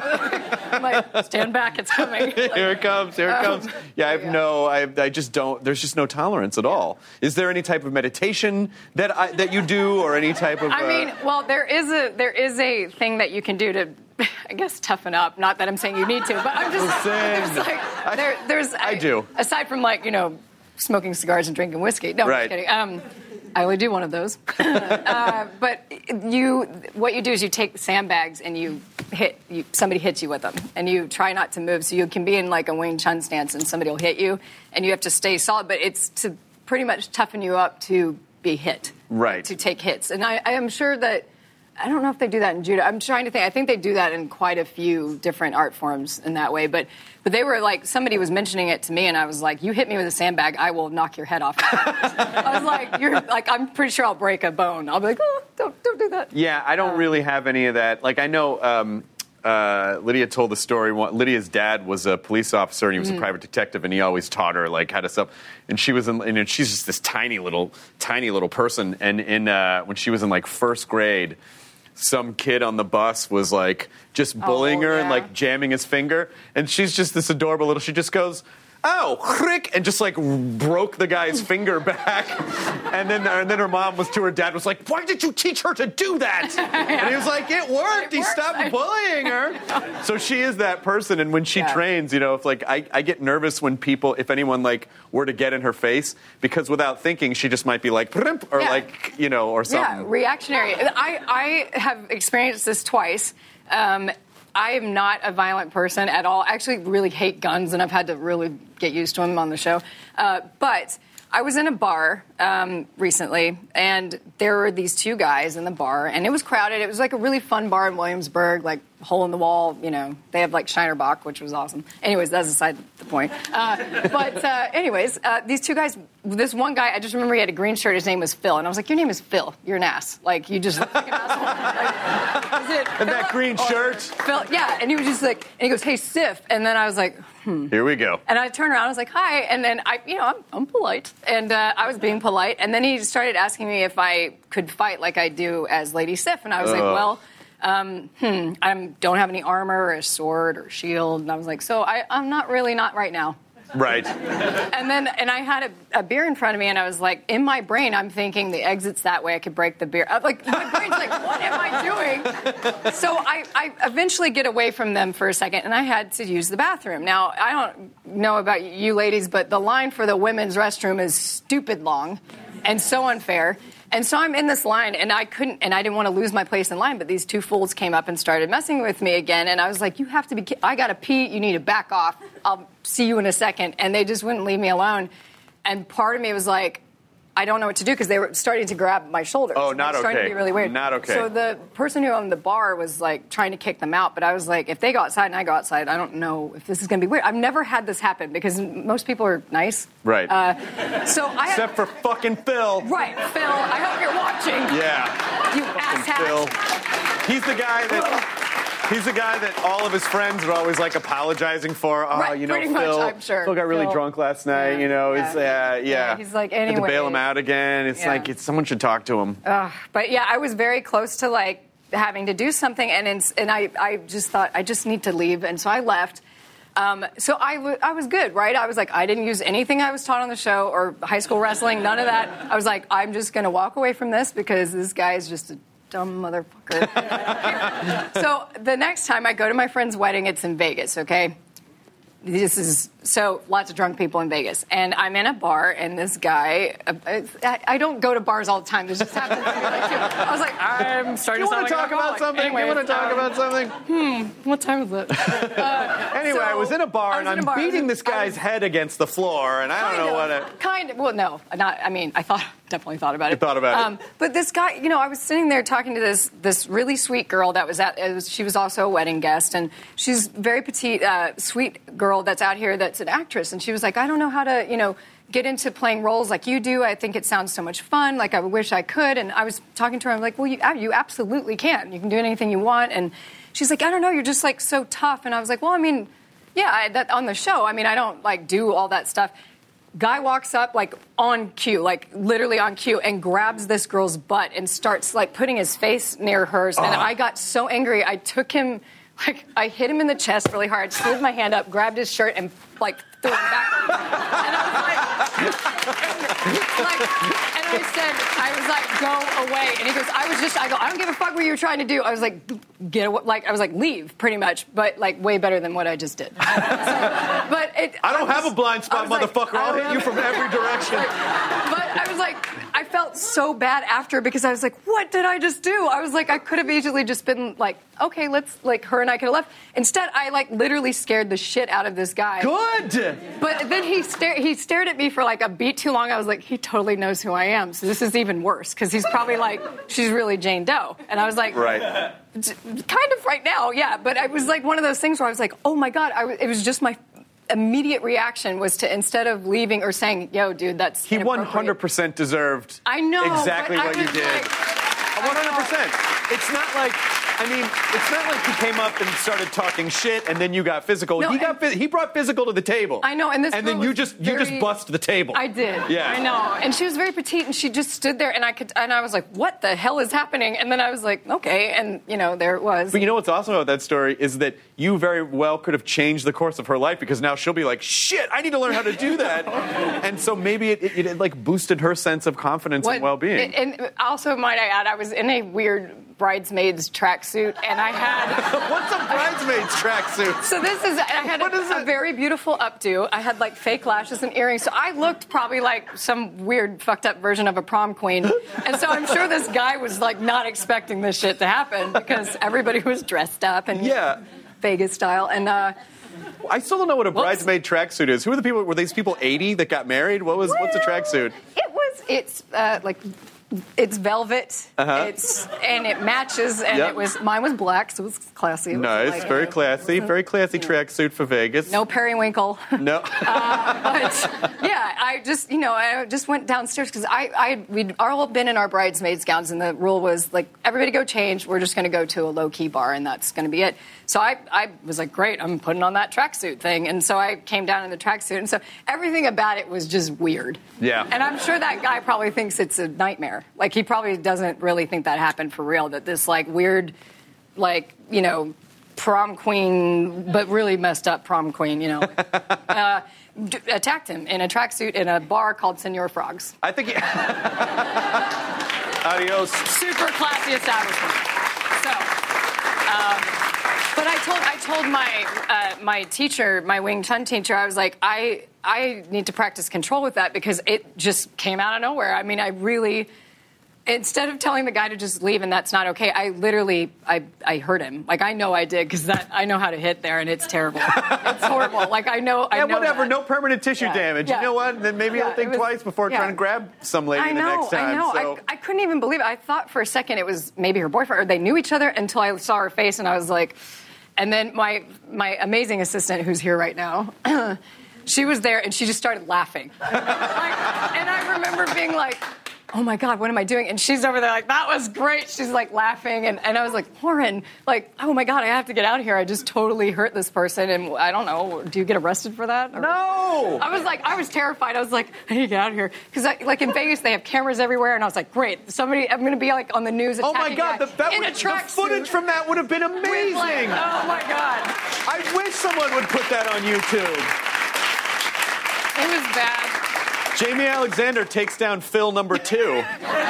I'm like, stand back, it's coming. Here it comes, here it Um, comes. Yeah, I have yeah. no, I, I just don't, there's just no tolerance at all. Is there any type of meditation that I, that you do, or any type of... I uh, mean, well, there is a there is a thing that you can do to, I guess, toughen up. Not that I'm saying you need to, but I'm just Listen. there's like there, there's I do. aside from like you know smoking cigars and drinking whiskey. No, Right. I'm just kidding. Um, I only do one of those. uh, but you, what you do is you take sandbags and you hit. You, somebody hits you with them, and you try not to move. So you can be in like a Wing Chun stance, and somebody will hit you, and you have to stay solid. But it's to pretty much toughen you up to be hit. Right. To take hits, and I, I am sure that. I don't know if they do that in judo. I'm trying to think. I think they do that in quite a few different art forms in that way. But but they were like, somebody was mentioning it to me, and I was like, you hit me with a sandbag, I will knock your head off. I was like, you're like, I'm pretty sure I'll break a bone. I'll be like, oh, don't don't do that. Yeah, I don't Um, really have any of that. Like, I know um, uh, Lydia told the story. One- Lydia's dad was a police officer, and he was Mm. a private detective, and he always taught her, like, how to stuff. And she was in, and she's just this tiny little, tiny little person. And in uh, when she was in, like, first grade, some kid on the bus was like just bullying Oh, her yeah. and like jamming his finger, and she's just this adorable little. She just goes, "Oh, crick," and just like broke the guy's finger back. And then and then her mom was to her dad was like, "Why did you teach her to do that?" And he was like, "It worked. It he works. stopped bullying her." So she is that person, and when she Yeah. trains, you know, if like I, I get nervous when people, if anyone like were to get in her face, because without thinking, she just might be like, "Primp," or Yeah. like, you know, or Yeah, something. reactionary. I, I have experienced this twice. Um, I am not a violent person at all. I actually really hate guns, and I've had to really get used to them on the show. Uh, but I was in a bar um, recently, and there were these two guys in the bar, and it was crowded. It was like a really fun bar in Williamsburg, like hole in the wall. You know, they have like Shiner Bock, which was awesome. Anyways, that's aside the point. Uh, but uh, anyways, uh, these two guys. This one guy, I just remember he had a green shirt. His name was Phil, and I was like, "Your name is Phil. You're an ass. Like you just look like an asshole." Like, is it And that Philip green or shirt. Phil, yeah, and he was just like, and he goes, "Hey, Sif," and then I was like, hmm. Here we go. And I turned around, I was like, "Hi," and then I, you know, I'm, I'm polite, and uh, I was being polite, and then he started asking me if I could fight like I do as Lady Sif, and I was like, Ugh. "Well, um, hmm, I don't have any armor or a sword or shield," and I was like, "So I, I'm not really not right now." Right. And then, and I had a, a beer in front of me, and I was like, in my brain, I'm thinking the exit's that way. I could break the beer. I'm like, my brain's like, what am I doing? So I, I eventually get away from them for a second, and I had to use the bathroom. Now, I don't know about you ladies, but the line for the women's restroom is stupid long and so unfair. And so I'm in this line, and I couldn't, and I didn't want to lose my place in line, but these two fools came up and started messing with me again, and I was like, you have to be, I gotta pee, you need to back off, I'll see you in a second, and they just wouldn't leave me alone, and part of me was like, I don't know what to do, because they were starting to grab my shoulders. Oh, It was not starting okay. to be really weird. Not okay. So the person who owned the bar was like trying to kick them out, but I was like, if they go outside and I go outside, I don't know if this is going to be weird. I've never had this happen, because most people are nice. Right. Uh, so I Except for fucking Phil. Right, Phil, I hope you're watching. Yeah. You Fucking asshat. Phil. He's the guy that. He's the guy that all of his friends are always like apologizing for. Oh, Right, you know, pretty Phil. much, I'm sure. Phil got really Phil. drunk last night. Yeah, You know, yeah. it's uh, yeah. Yeah, he's like, Had to bail him anyway. out again. It's Yeah. like it's, someone should talk to him. Ugh, but yeah, I was very close to like having to do something, and in, and I, I just thought I just need to leave, and so I left. Um, so I, w- I was good, right? I was like, I didn't use anything I was taught on the show or high school wrestling, none of that. I was like, I'm just going to walk away from this because this guy is just a dumb motherfucker. So the next time I go to my friend's wedding, it's in Vegas, okay? This is so lots of drunk people in Vegas, and I'm in a bar, and this guy. Uh, I, I don't go to bars all the time. This just happens to me like too. I was like, I'm starting You to want sound to like talk an about alcoholic. something? Anyways, you want to talk um, about something? What time is it? Uh, Anyway, so, I was in a bar I and was in I'm a bar. I was beating in- this I guy's was- head against the floor, and I don't Kind know of, what it. Kind of. Well, no, not. I mean, I thought definitely thought about it. You thought about it. But this guy, you know, I was sitting there talking to this this really sweet girl that was at. It was, she was also a wedding guest, and she's very petite, uh, sweet girl that's out here that's an actress, and she was like, I don't know how to, you know, get into playing roles like you do. I think it sounds so much fun. Like I wish I could. And I was talking to her. I'm like, well, you you absolutely can. You can do anything you want. And she's like, I don't know. You're just like so tough. And I was like, well, I mean. Yeah, I, that on the show. I mean, I don't like do all that stuff. Guy walks up like on cue, like literally on cue, and grabs this girl's butt and starts like putting his face near hers. And I got so angry, I took him, like I hit him in the chest really hard, slid my hand up, grabbed his shirt, and like threw him back. And I was like, like, and I said, I was like, go away. And he goes, I was just, I go, I don't give a fuck what you were trying to do. I was like, get away, like I was like, leave, pretty much, but like way better than what I just did. So, but it, I don't was- have a blind spot, I was like, motherfucker. I I'll don't hit you have- from every direction. But I was like, I felt so bad after because I was like, what did I just do? I was like, I could have easily just been like, okay, let's, like, her and I could have left. Instead, I like literally scared the shit out of this guy. Good. But then he stared. He stared at me for like a beat too long. I was like, he totally knows who I am. So this is even worse because he's probably like, she's really Jane Doe. And I was like, Right. kind of right now, yeah. But I was like one of those things where I was like, oh my god. I w- it was just my immediate reaction was to instead of leaving or saying, yo, dude, that's He one hundred percent deserved I know exactly but I what you was did. like- one hundred percent. It's not like I mean, it's not like he came up and started talking shit and then you got physical. No, he got phys- he brought physical to the table. I know, and this and girl then you was just very, you just bust the table. I did. Yeah, I know. And she was very petite, and she just stood there, and I could, and I was like, "What the hell is happening?" And then I was like, "Okay," and you know, there it was. But you know what's awesome about that story is that you very well could have changed the course of her life because now she'll be like, "Shit, I need to learn how to do that," and so maybe it, it, it like boosted her sense of confidence What- and well-being. And also, might I add, I was in a weird bridesmaid's tracksuit, and I had. What's a bridesmaid's tracksuit? So this is, I had What is a, a it? very beautiful updo. I had like fake lashes and earrings, so I looked probably like some weird fucked up version of a prom queen. And so I'm sure this guy was like not expecting this shit to happen because everybody was dressed up and Yeah. Vegas style. And uh, I still don't know what a Whoops. bridesmaid tracksuit is. Who are the people? Were these people eighty that got married? What was? What's a tracksuit? it was, it's uh, like. It's velvet. Uh-huh. It's and it matches, and Yep. it was mine was black, so it was classy. It was Nice, like- very classy, very classy tracksuit for Vegas. No periwinkle. No. But yeah, I just you know I just went downstairs because I I we'd all been in our bridesmaids gowns, and the rule was like everybody go change. We're just going to go to a low key bar, and that's going to be it. So I I was like, great, I'm putting on that tracksuit thing, and so I came down in the tracksuit, and so everything about it was just weird. Yeah. And I'm sure that guy probably thinks it's a nightmare. Like he probably doesn't really think that happened for real. That this like weird, like you know. Prom queen, but really messed up prom queen, you know, uh, d- attacked him in a tracksuit in a bar called Senor Frogs. I think. He... Adios. Super classy establishment. So, um, but I told I told my uh, my teacher, my Wing Chun teacher, I was like, I I need to practice control with that because it just came out of nowhere. I mean, I really. Instead of telling the guy to just leave and that's not okay, I literally, I, I hurt him. Like, I know I did, because that I know how to hit there, and it's terrible. It's horrible. Like, I know, I Yeah, know whatever. that. No permanent tissue Yeah, damage. yeah. You know what? Then maybe Yeah, I'll think it was- twice before yeah. trying to grab some lady I the know, next time. I know. So. I, I couldn't even believe it. I thought for a second it was maybe her boyfriend, or they knew each other until I saw her face, and I was like, and then my my amazing assistant, who's here right now, she was there, and she just started laughing. Like, and I remember being like, oh my God, what am I doing? And she's over there like, that was great. She's like laughing. And, and I was like, Lauren, like, oh my God, I have to get out of here. I just totally hurt this person. And I don't know, do you get arrested for that? Or- No! I was like, I was terrified. I was like, I need to get out of here. Because like in Vegas, they have cameras everywhere. And I was like, great, somebody, I'm going to be like on the news Oh attacking my God, guy the, that in would, a the tracksuit. footage from that would have been with, amazing. like, oh my God. I wish someone would put that on YouTube. It was bad. Jamie Alexander takes down Phil number two.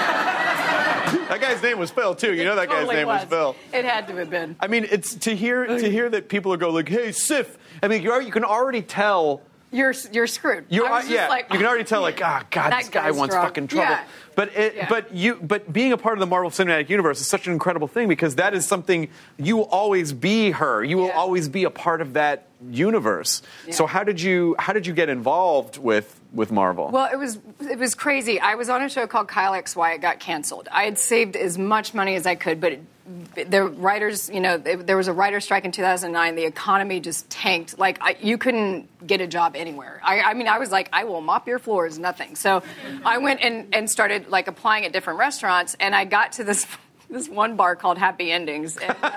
That guy's name was Phil too. You know that guy's Totally name was. was Phil. It had to have been. I mean, it's to hear to hear that people are go like, "Hey, Sif." I mean, you are, you can already tell. You're you're screwed. You're, I was just yeah, like, you can already tell, like, ah, oh, God, that this guy guy's wants drunk. fucking trouble. Yeah. But it, Yeah. but you, but being a part of the Marvel Cinematic Universe is such an incredible thing because that is something you will always be her. You will Yeah. always be a part of that universe. Yeah. So how did you how did you get involved with with Marvel? Well, it was it was crazy. I was on a show called Kyle X Y. It got canceled. I had saved as much money as I could, but it, the writers, you know, it, there was a writer strike in two thousand nine. The economy just tanked. Like I, you couldn't get a job anywhere. I, I mean, I was like, I will mop your floors, nothing. So I went and, and started like applying at different restaurants, and I got to this. This one bar called Happy Endings. And, uh,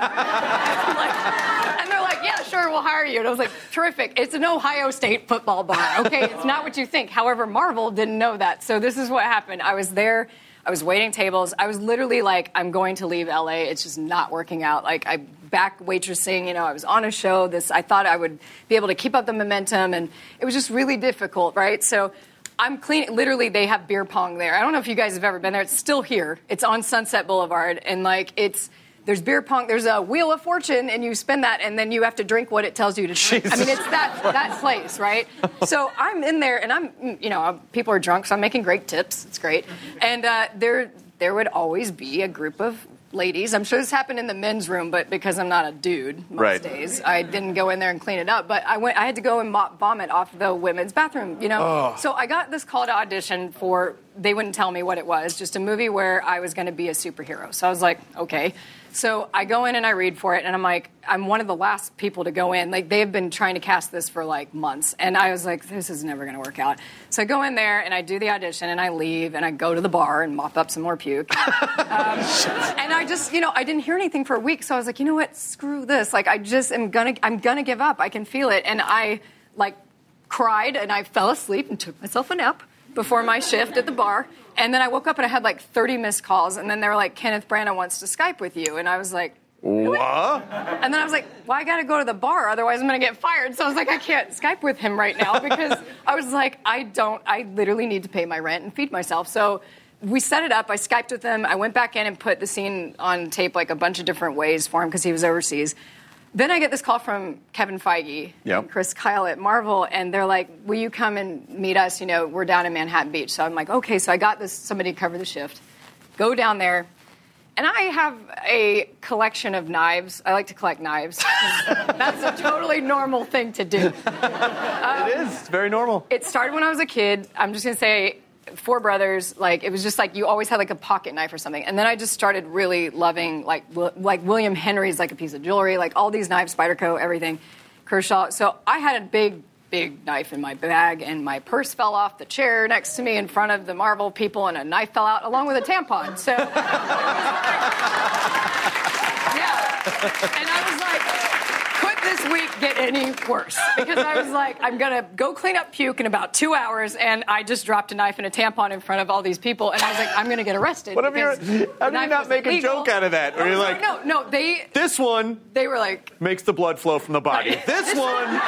like, and they're like, yeah, sure, we'll hire you. And I was like, terrific. It's an Ohio State football bar. Okay, it's not what you think. However, Marvel didn't know that. So this is what happened. I was there. I was waiting tables. I was literally like, I'm going to leave L A. It's just not working out. Like, I back waitressing. You know, I was on a show. This I thought I would be able to keep up the momentum. And it was just really difficult, right? So I'm clean. Literally, they have beer pong there. I don't know if you guys have ever been there. It's still here. It's on Sunset Boulevard, and like it's there's beer pong. There's a Wheel of Fortune, and you spin that, and then you have to drink what it tells you to drink. Jesus I mean, it's that that place, right? So I'm in there, and I'm you know people are drunk, so I'm making great tips. It's great, and uh, there there would always be a group of ladies. I'm sure this happened in the men's room, but because I'm not a dude most Right. days, I didn't go in there and clean it up. But I went. I had to go and mop, vomit off the women's bathroom. You know. Oh. So I got this call to audition for they wouldn't tell me what it was. Just a movie where I was going to be a superhero. So I was like, okay. So I go in and I read for it, and I'm like, I'm one of the last people to go in. Like, they have been trying to cast this for, like, months. And I was like, this is never going to work out. So I go in there, and I do the audition, and I leave, and I go to the bar and mop up some more puke. um, and I just, you know, I didn't hear anything for a week, so I was like, you know what, screw this. Like, I just am going to, I'm going to give up. I can feel it. And I, like, cried, and I fell asleep and took myself a nap before my shift at the bar. And then I woke up and I had like thirty missed calls. And then they were like, Kenneth Branagh wants to Skype with you. And I was like, what? And then I was like, well, I got to go to the bar. Otherwise I'm going to get fired. So I was like, I can't Skype with him right now because I was like, I don't, I literally need to pay my rent and feed myself. So we set it up. I Skyped with him. I went back in and put the scene on tape like a bunch of different ways for him because he was overseas. Then I get this call from Kevin Feige yep. and Chris Kyle at Marvel, and they're like, will you come and meet us? You know, we're down in Manhattan Beach. So I'm like, okay. So I got this somebody to cover the shift. Go down there. And I have a collection of knives. I like to collect knives. That's a totally normal thing to do. Um, it is. It's very normal. It started when I was a kid. I'm just going to say four brothers. Like, it was just like you always had like a pocket knife or something. And then I just started really loving like like William Henry's like a piece of jewelry, like all these knives, Spyderco, everything, Kershaw. So I had a big, big knife in my bag, and my purse fell off the chair next to me in front of the Marvel people, and a knife fell out along with a tampon. So, yeah. And I was like, could this week get any worse? Because I was like, I'm going to go clean up puke in about two hours, and I just dropped a knife and a tampon in front of all these people, and I was like, I'm going to get arrested. What if you're, how do you not make a joke out of that? Or you're like, no, no, they... This one... They were like... Makes the blood flow from the body. This one...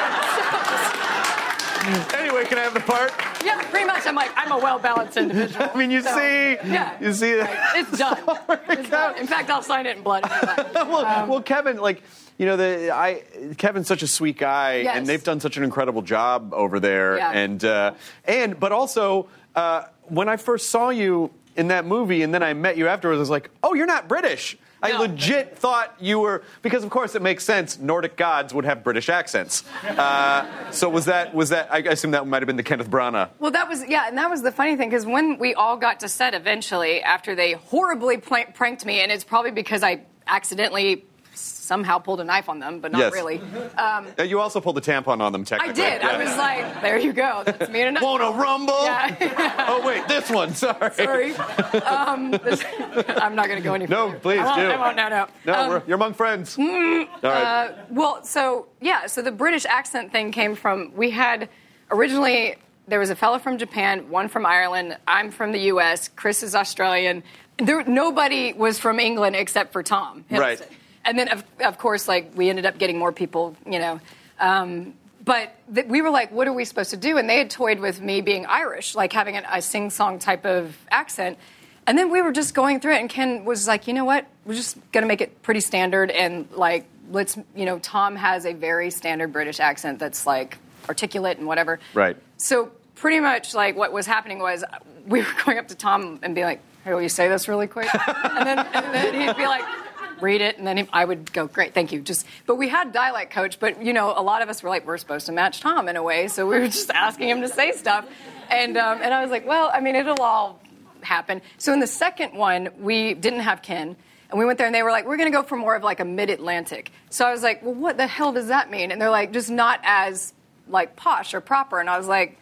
Anyway, can I have the part? Yeah, pretty much. I'm like, I'm a well-balanced individual. I mean, you so, see, yeah, you see that. Right. It's done. Oh it's done. In fact, I'll sign it in blood. well, um, well, Kevin, like, you know, the I Kevin's such a sweet guy, yes. and they've done such an incredible job over there, yeah. and uh, and but also uh, when I first saw you in that movie, and then I met you afterwards, I was like, oh, you're not British. I no. legit thought you were, because of course it makes sense. Nordic gods would have British accents. Uh, so was that was that? I assume that might have been the Kenneth Branagh. Well, that was yeah, and that was the funny thing because when we all got to set eventually, after they horribly pl- pranked me, and it's probably because I accidentally somehow pulled a knife on them, but not yes. really. Um, you also pulled a tampon on them, technically. I did. Yeah. I was like, there you go. That's me in a Wanna rumble? Yeah. Oh, wait, this one. Sorry. Sorry. Um, this, I'm not going to go any further. No, please I won't, do. I won't, no, no. No, um, we're, you're among friends. Mm, All right. Uh, well, so, yeah, so the British accent thing came from, we had originally, there was a fellow from Japan, one from Ireland, I'm from the U S, Chris is Australian. There, nobody was from England except for Tom Hiddleston. Right. And then, of, of course, like, we ended up getting more people, you know. Um, but th- we were like, what are we supposed to do? And they had toyed with me being Irish, like having an, a sing-song type of accent. And then we were just going through it, and Ken was like, you know what? We're just going to make it pretty standard. And, like, let's, you know, Tom has a very standard British accent that's, like, articulate and whatever. Right. So pretty much, like, what was happening was we were going up to Tom and being like, hey, will you say this really quick? and, then, and then he'd be like... read it, and then he, I would go, great, thank you. Just, but we had dialect coach, but, you know, a lot of us were like, we're supposed to match Tom in a way, so we were just asking him to say stuff. And um, and I was like, well, I mean, it'll all happen. So in the second one, we didn't have Ken, and we went there, and they were like, we're going to go for more of like a mid-Atlantic. So I was like, well, what the hell does that mean? And they're like, just not as, like, posh or proper. And I was like,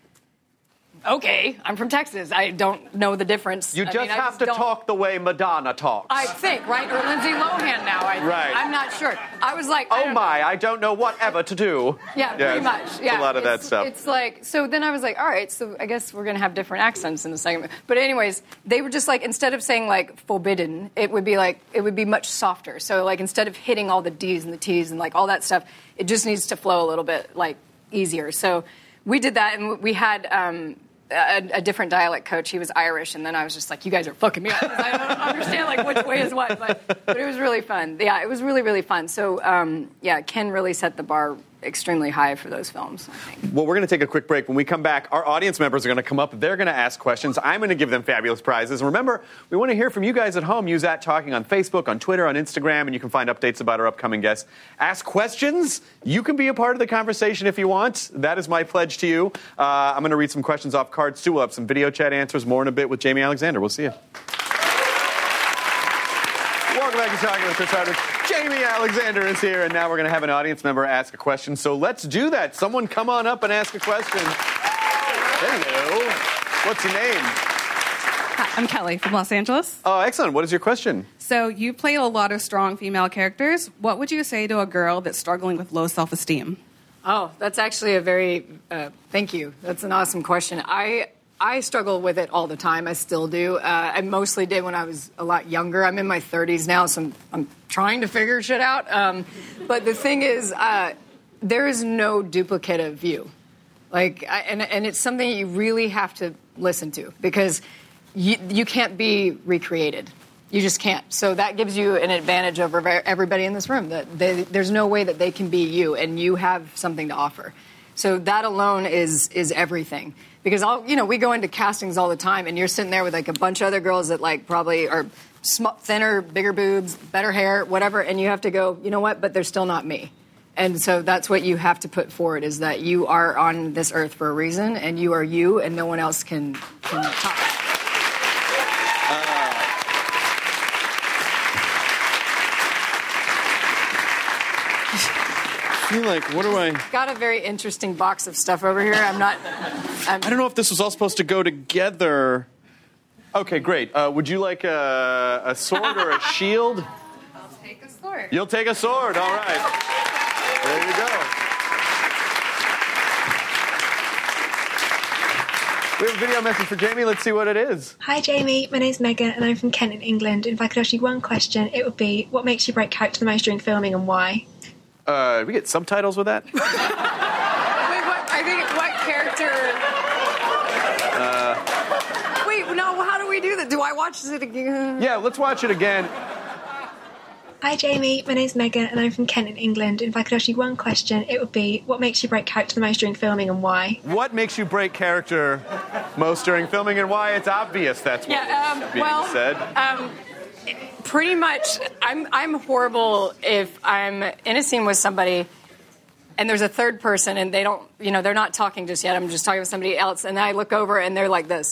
okay, I'm from Texas. I don't know the difference. You I just mean, have just to don't... talk the way Madonna talks. I think, right? Or Lindsay Lohan now, I think. Right. I'm not sure. I was like, oh I my, know. I don't know whatever to do. Yeah, yeah pretty much. Yeah, a lot of it's, that stuff. It's like, so then I was like, all right, so I guess we're going to have different accents in the segment. But anyways, they were just like, instead of saying like forbidden, it would be like, it would be much softer. So like instead of hitting all the D's and the T's and like all that stuff, it just needs to flow a little bit like easier. So we did that, and we had... Um, A, a different dialect coach. He was Irish, and then I was just like, you guys are fucking me up. I don't understand like which way is what, but, but it was really fun. Yeah, it was really, really fun. So, um, yeah, Ken really set the bar extremely high for those films, I think. Well, we're going to take a quick break. When we come back, our audience members are going to come up. They're going to ask questions. I'm going to give them fabulous prizes. And remember, we want to hear from you guys at home. Use At Talking on Facebook, on Twitter, on Instagram, and you can find updates about our upcoming guests. Ask questions. You can be a part of the conversation if you want. That is my pledge to you. Uh, I'm going to read some questions off cards, too. We'll have some video chat answers, more in a bit with Jamie Alexander. We'll see you. Welcome back to Talking with Chris Hardwick. Jamie Alexander is here, and now we're going to have an audience member ask a question. So let's do that. Someone come on up and ask a question. Hello. What's your name? Hi, I'm Kelly from Los Angeles. Oh, excellent. What is your question? So you play a lot of strong female characters. What would you say to a girl that's struggling with low self-esteem? Oh, that's actually a very, uh, thank you. That's an awesome question. I I struggle with it all the time. I still do. Uh, I mostly did when I was a lot younger. I'm in my thirties now, so I'm, I'm trying to figure shit out. Um, but the thing is, uh, there is no duplicate of you. Like, I, and, and it's something you really have to listen to because you, you can't be recreated. You just can't. So that gives you an advantage over everybody in this room. That they, there's no way that they can be you, and you have something to offer. So that alone is is everything. Because I'll, you know, we go into castings all the time, and you're sitting there with like a bunch of other girls that like probably are sm- thinner, bigger boobs, better hair, whatever, and you have to go, you know what? But they're still not me. And so that's what you have to put forward: is that you are on this earth for a reason, and you are you, and no one else can can top it. I feel like, what do I... Got a very interesting box of stuff over here. I'm not... I'm, I don't know if this was all supposed to go together. Okay, great. Uh, would you like a, a sword or a shield? I'll take a sword. You'll take a sword. All right. There you go. We have a video message for Jamie. Let's see what it is. Hi, Jamie. My name's Megan, and I'm from Kent in England. If I could ask you one question, it would be, what makes you break character the most during filming and why? Uh, we get subtitles with that? Wait, what? I think what character? Uh, Wait, no. How do we do that? Do I watch it again? Yeah, let's watch it again. Hi, Jamie. My name's Megan, and I'm from Kent in England. If I could ask you one question, it would be, what makes you break character the most during filming and why? What makes you break character most during filming and why? It's obvious that's what yeah, um, being well, said. Um, pretty much, I'm I'm horrible if I'm in a scene with somebody and there's a third person and they don't, you know, they're not talking just yet. I'm just talking with somebody else, and then I look over and they're like this.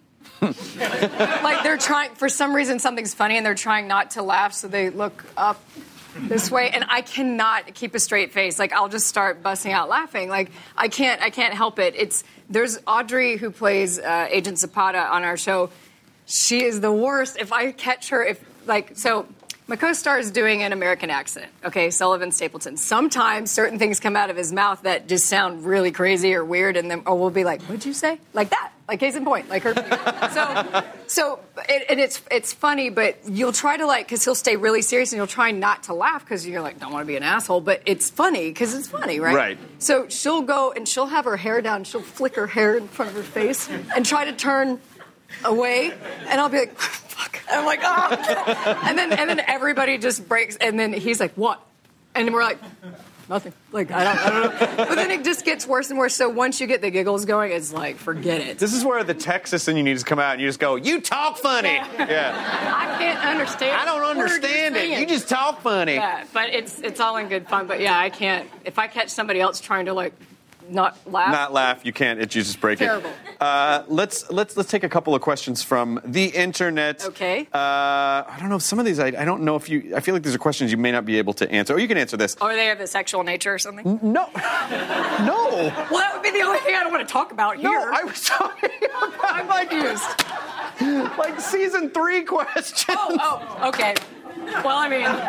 Like they're trying, for some reason something's funny and they're trying not to laugh, so they look up this way, and I cannot keep a straight face. Like I'll just start busting out laughing. Like I can't I can't help it. It's there's Audrey who plays uh, Agent Zapata on our show. She is the worst. If I catch her, if like so. My co-star is doing an American accent, okay, Sullivan Stapleton. Sometimes certain things come out of his mouth that just sound really crazy or weird, and then or we'll be like, "What'd you say?" Like that, like case in point, like her. so, so, it, and it's it's funny, but you'll try to like, because he'll stay really serious, and you'll try not to laugh because you're like, don't want to be an asshole, but it's funny because it's funny, right? Right. So she'll go and she'll have her hair down, she'll flick her hair in front of her face, and try to turn away, and I'll be like, fuck. And I'm like, oh. And then and then everybody just breaks, and then he's like, what? And we're like, nothing. Like, I don't, I don't know. But then it just gets worse and worse. So once you get the giggles going, it's like, forget it. This is where the Texas in you needs to come out, and you just go, you talk funny. Yeah. yeah. I can't understand. I don't understand it. You just talk funny. Yeah, but it's it's all in good fun. But yeah, I can't. If I catch somebody else trying to like, not laugh. Not laugh. You can't. It, you just break Terrible. it. Uh, let's let's let's take a couple of questions from the internet. Okay. Uh, I don't know. Some of these, I, I don't know if you. I feel like these are questions you may not be able to answer. Or you can answer this. Or they have a sexual nature or something. No. No. Well, that would be the only thing I don't want to talk about here. No, I was talking about. I'm confused. Like season three questions. Oh, oh, okay. Well, I mean.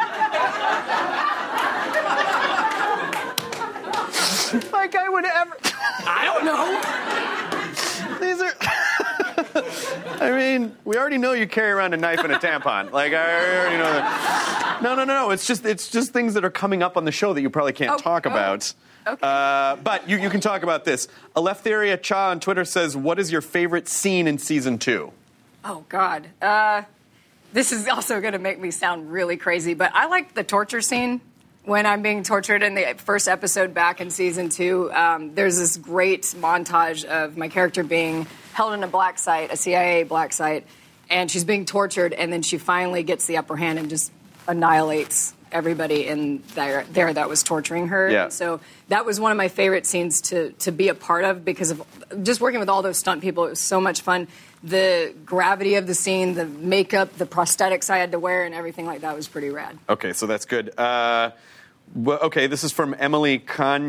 Like I would ever. I don't know. These are. I mean, we already know you carry around a knife and a tampon. Like I already know that. No, no, no, no. It's just it's just things that are coming up on the show that you probably can't Oh, talk oh. about. Okay. Uh, but you, you can talk about this. Aletheria Cha on Twitter says, "What is your favorite scene in season two?" Oh God. Uh, this is also going to make me sound really crazy, but I like the torture scene. when I'm being tortured in the first episode back in season two, um, there's this great montage of my character being held in a black site, a C I A black site, and she's being tortured, and then she finally gets the upper hand and just annihilates everybody in there, there that was torturing her. Yeah. And so that was one of my favorite scenes to, to be a part of because of just working with all those stunt people. It was so much fun. The gravity of the scene, the makeup, the prosthetics I had to wear, and everything like that was pretty rad. Okay, so that's good. Uh, well, okay, this is from Emily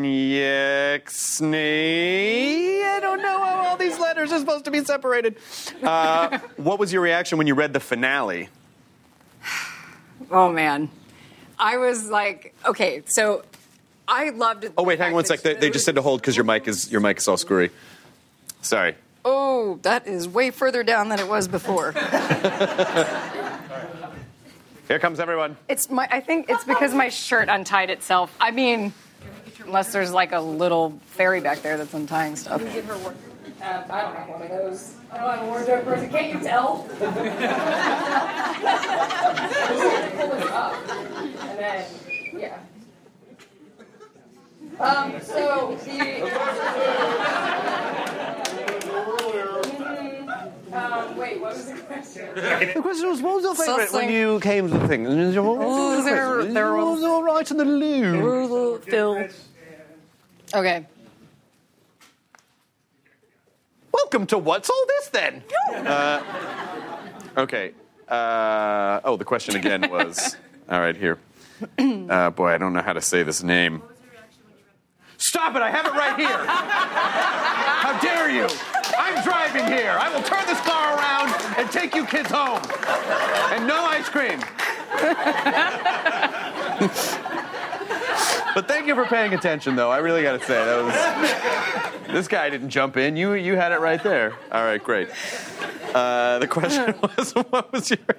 Konyaksny. I don't know how all these letters are supposed to be separated. Uh, what was your reaction when you read the finale? Oh, man. I was like, okay, so I loved it. Oh, wait, hang on one sec. They, they just said to hold because your mic is your mic is all screwy. Sorry. Oh, that is way further down than it was before. Here comes everyone. It's my. I think it's because my shirt untied itself. I mean, unless there's like a little fairy back there that's untying stuff. Give her one. Uh, I don't have one of those. I don't have a wardrobe person. Can't you tell? Pull this up, and then yeah. Um. So the. Um, wait, what was the question? The question was, what was your favourite Something. when you came to the thing? Oh, there, there What was all right in the loo? Phil. Okay. Welcome to What's All This, then? Uh, okay. Uh, oh, the question again was... All right, here. Uh, boy, I don't know how to say this name. Stop it! I have it right here! How dare you! I'm driving here. I will turn this car around and take you kids home. And no ice cream. But thank you for paying attention, though. I really got to say, that was... This guy didn't jump in. You you had it right there. All right, great. Uh, the question was, what was your...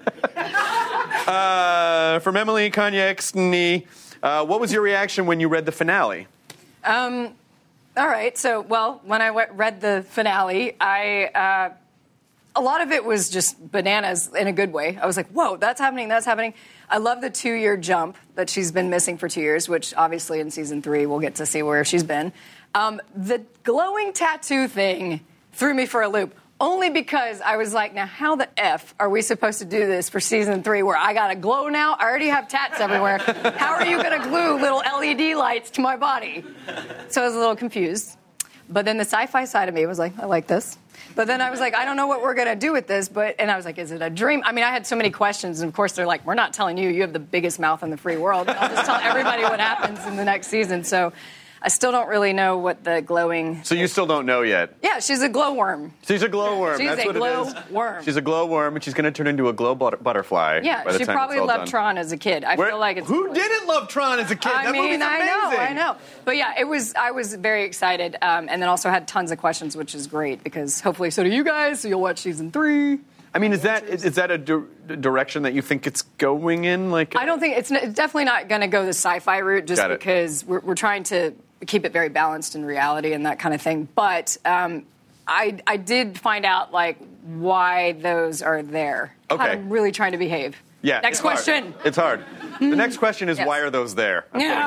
uh, from Emily Konyaksny, uh, what was your reaction when you read the finale? Um... All right. So, well, when I w- read the finale, I uh, a lot of it was just bananas in a good way. I was like, whoa, that's happening, that's happening. I love the two-year jump that she's been missing for two years, which obviously in season three we'll get to see where she's been. Um, the glowing tattoo thing threw me for a loop. Only because I was like, now how the F are we supposed to do this for season three where I got to glow now? I already have tats everywhere. How are you going to glue little L E D lights to my body? So I was a little confused. But then the sci-fi side of me was like, I like this. But then I was like, I don't know what we're going to do with this. But and I was like, is it a dream? I mean, I had so many questions. And, of course, they're like, we're not telling you. You have the biggest mouth in the free world. I'll just tell everybody what happens in the next season. So I still don't really know what the glowing... So you still don't know yet? Yeah, she's a glowworm. She's a glowworm. She's That's a what glow it is. worm. She's a glowworm, and she's going to turn into a glow but- butterfly. Yeah, by the she time probably it's all loved done. Tron as a kid. I Where- feel like it's... Who didn't love Tron as a kid? I that mean, movie's I know, amazing. I know. But yeah, it was. I was very excited, um, and then also had tons of questions, which is great because hopefully so do you guys. So you'll watch season three. I mean, is that is that a di- direction that you think it's going in? Like, I don't think it's, n- it's definitely not going to go the sci-fi route, just Got it. because we're, we're trying to keep it very balanced in reality and that kind of thing. But um, I I did find out like why those are there. Okay. I'm really trying to behave. Yeah. Next it's hard. question. It's hard. The next question is, Yes. why are those there?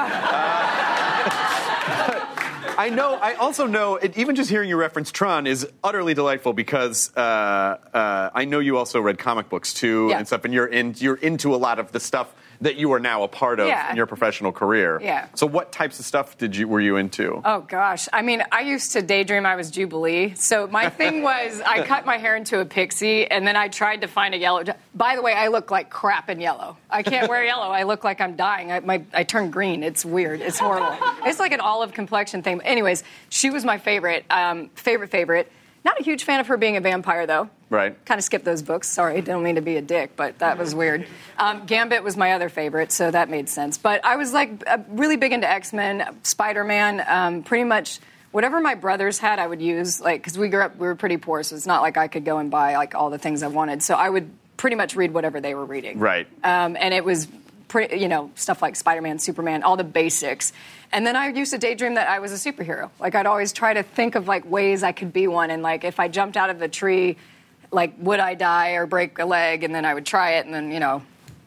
Yeah. I know. I also know. It, even just hearing you reference Tron is utterly delightful because uh, uh, I know you also read comic books too Yeah. and stuff, and you're in, you're into a lot of the stuff that you are now a part of Yeah. in your professional career. Yeah. So, what types of stuff did you were you into? Oh, gosh. I mean, I used to daydream I was Jubilee. So my thing was I cut my hair into a pixie, and then I tried to find a yellow. By the way, I look like crap in yellow. I can't wear yellow. I look like I'm dying. I, my, I turn green. It's weird. It's horrible. It's like an olive complexion thing. Anyways, she was my favorite, um, favorite, favorite. Not a huge fan of her being a vampire, though. Right. Kind of skipped those books. Sorry, don't mean to be a dick, but that was weird. Um, Gambit was my other favorite, so that made sense. But I was like uh, really big into X-Men, Spider-Man, um, pretty much whatever my brothers had, I would use. Like, because we grew up, we were pretty poor, so it's not like I could go and buy like all the things I wanted. So I would pretty much read whatever they were reading. Right. Um, and it was pretty, you know, stuff like Spider-Man, Superman, all the basics. And then I used to daydream that I was a superhero. Like, I'd always try to think of, like, ways I could be one. And, like, if I jumped out of the tree, like, would I die or break a leg? And then I would try it, and then, you know,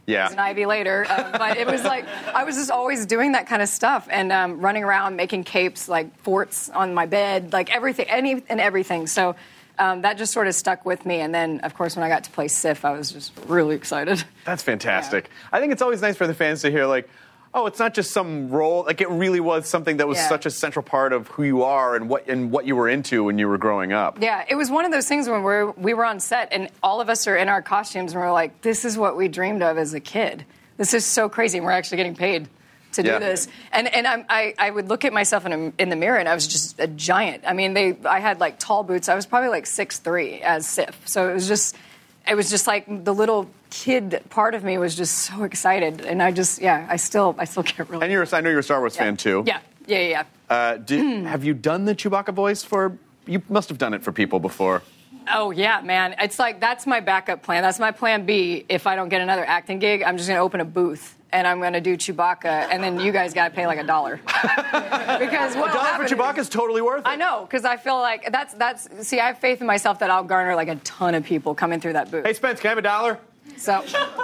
Yeah. As an Ivy later. Uh, but it was like, I was just always doing that kind of stuff and um, running around making capes, like forts on my bed, like everything, any and everything. So um, that just sort of stuck with me. And then, of course, when I got to play Sif, I was just really excited. That's fantastic. Yeah. I think it's always nice for the fans to hear, like, oh, it's not just some role. Like, it really was something that was yeah. such a central part of who you are and what and what you were into when you were growing up. Yeah, it was one of those things when we're, we were on set and all of us are in our costumes and we're like, this is what we dreamed of as a kid. This is so crazy, and we're actually getting paid to do yeah. this. And and I'm, I I would look at myself in, a, in the mirror and I was just a giant. I mean, they I had like tall boots. I was probably like six three as Sif. So it was just, it was just like the little kid part of me was just so excited, and I just, yeah, I still, I still get really. And you're, I know you're a Star Wars yeah. fan too. Yeah, yeah, yeah. yeah. Uh, did, have you done the Chewbacca voice for? You must have done it for people before. Oh yeah, man! It's like that's my backup plan. That's my plan B. If I don't get another acting gig, I'm just going to open a booth and I'm going to do Chewbacca, and then you guys got to pay like a dollar. Because what a dollar for Chewbacca is totally worth it. I know, because I feel like that's that's. See, I have faith in myself that I'll garner like a ton of people coming through that booth. Hey Spence, can I have a dollar? So.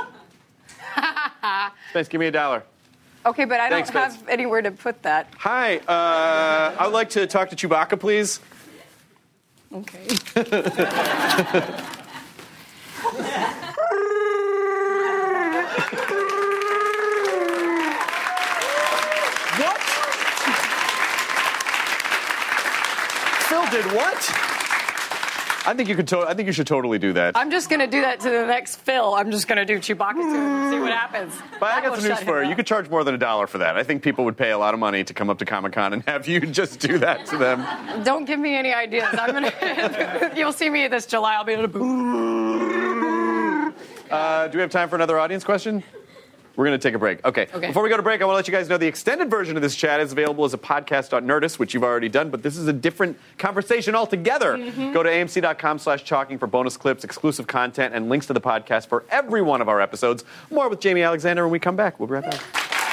Spence, give me a dollar. Okay, but I Thanks, don't have Spence. anywhere to put that. Hi, uh, I would like to talk to Chewbacca, please. Okay. What? Phil did what? I think you could. To- I think you should totally do that. I'm just going to do that to the next Phil. I'm just going to do Chewbacca to him and see what happens. But I got some news for you. You could charge more than a dollar for that. I think people would pay a lot of money to come up to Comic-Con and have you just do that to them. Don't give me any ideas. I'm gonna. You'll see me this July. I'll be able to. Uh, do we have time for another audience question? We're going to take a break. Okay. okay. Before we go to break, I want to let you guys know the extended version of this chat is available as a podcast on Nerdist, which you've already done, but this is a different conversation altogether. Mm-hmm. Go to amc.com slash talking for bonus clips, exclusive content, and links to the podcast for every one of our episodes. More with Jamie Alexander when we come back. We'll be right back.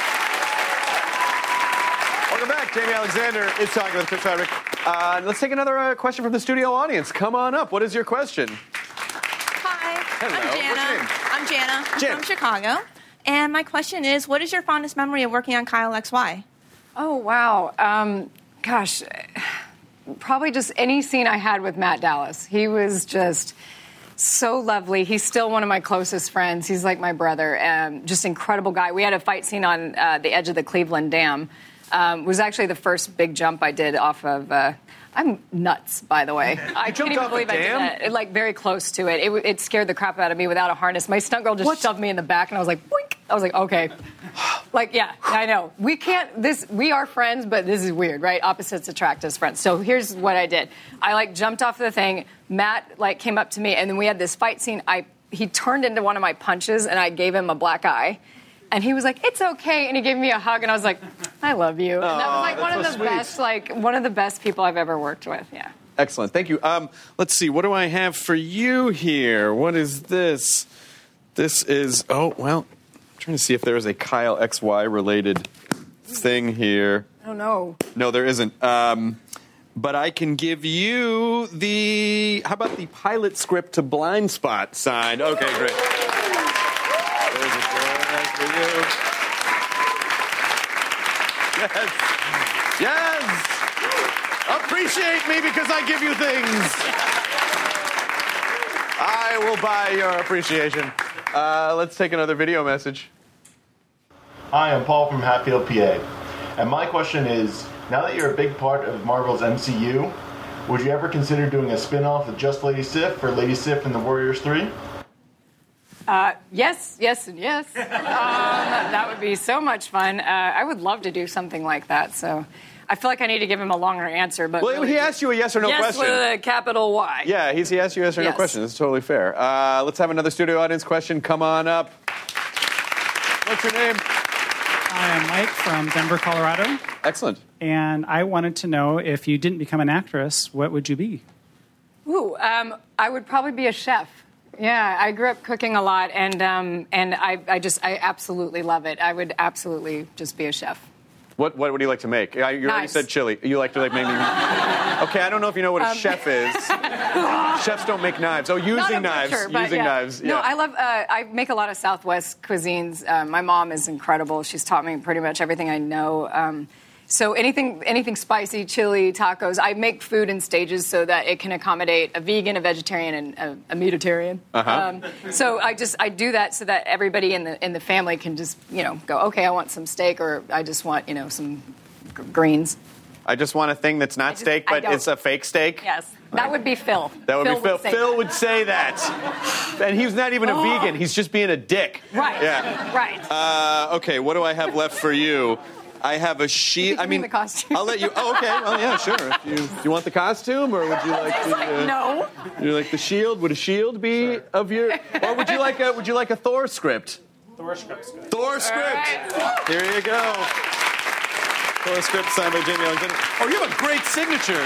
Welcome back. Jamie Alexander is talking with Chris Hardwick. Uh, let's take another uh, question from the studio audience. Come on up. What is your question? Hi. Hello. I'm Jana. What's your name? I'm Jana. I'm Jan. from Chicago. And my question is, what is your fondest memory of working on Kyle X Y? Oh, wow. Um, gosh, probably just any scene I had with Matt Dallas. He was just so lovely. He's still one of my closest friends. He's like my brother. Um, just incredible guy. We had a fight scene on uh, the edge of the Cleveland Dam. Um, it was actually the first big jump I did off of... Uh, I'm nuts, by the way. I can't even believe I did that. It, like, very close to it. it. It scared the crap out of me without a harness. My stunt girl just what? shoved me in the back, and I was like, boink. I was like, okay. Like, yeah, I know. We can't, this, we are friends, but this is weird, right? Opposites attract as friends. So here's what I did. I, like, jumped off the thing. Matt, like, came up to me, and then we had this fight scene. I He turned into one of my punches, and I gave him a black eye. And he was like, it's okay. And he gave me a hug, and I was like, I love you. And that was like one of the best, like, one of the best people I've ever worked with, yeah. Excellent. Thank you. Um, let's see. What do I have for you here? What is this? This is, oh, well, I'm trying to see if there is a Kyle X Y related thing here. I don't know. No, there isn't. Um, but I can give you the, how about the pilot script to Blind Spot signed? Okay, great. There's a for you. Yes. Yes. Appreciate me because I give you things. I will buy your appreciation. Uh, let's take another video message. Hi, I'm Paul from Hatfield, P A. And my question is, now that you're a big part of Marvel's M C U, would you ever consider doing a spin-off of just Lady Sif or Lady Sif and the Warriors three? Uh, yes, yes, and yes. Um, that would be so much fun. Uh, I would love to do something like that. So I feel like I need to give him a longer answer. But well, really, he asked you a yes or no yes question. Yes with a capital Y. Yeah, he's, he asked you a yes or yes. no question. That's totally fair. Uh, let's have another studio audience question. Come on up. What's your name? Hi, I'm Mike from Denver, Colorado. Excellent. And I wanted to know, if you didn't become an actress, what would you be? Ooh, um, I would probably be a chef. Yeah, I grew up cooking a lot, and um, and I, I just, I absolutely love it. I would absolutely just be a chef. What What would you like to make? You already nice. said chili. You like to like maybe. Okay, I don't know if you know what a Um, chef is. Chefs don't make knives. Oh, using Not a knives. butcher, but using yeah. knives. Yeah. No, I love. Uh, I make a lot of Southwest cuisines. Uh, my mom is incredible. She's taught me pretty much everything I know. Um, so anything, anything spicy, chili, tacos. I make food in stages so that it can accommodate a vegan, a vegetarian, and a, a meatitarian. Uh-huh. Um, so I just I do that so that everybody in the in the family can just you know go, okay, I want some steak, or I just want you know some g- greens. I just want a thing that's not just- steak, I but don't. it's a fake steak. Yes, that would be Phil. That would Phil be Phil. say Phil that. would say that. And he's not even a Oh. vegan. He's just being a dick. Right. Yeah. Right. Uh, okay, what do I have left for you? I have a sheet. I mean, the costume. I'll let you. Oh, okay. Well, yeah, sure. If you, do you want the costume, or would you like He's the? like, uh, no. You like the shield? Would a shield be of your? Or would you like a? Would you like a Thor script? Thor script's good. Thor script. Here you go. Thor script signed by Jamie Alexander. Oh, you have a great signature.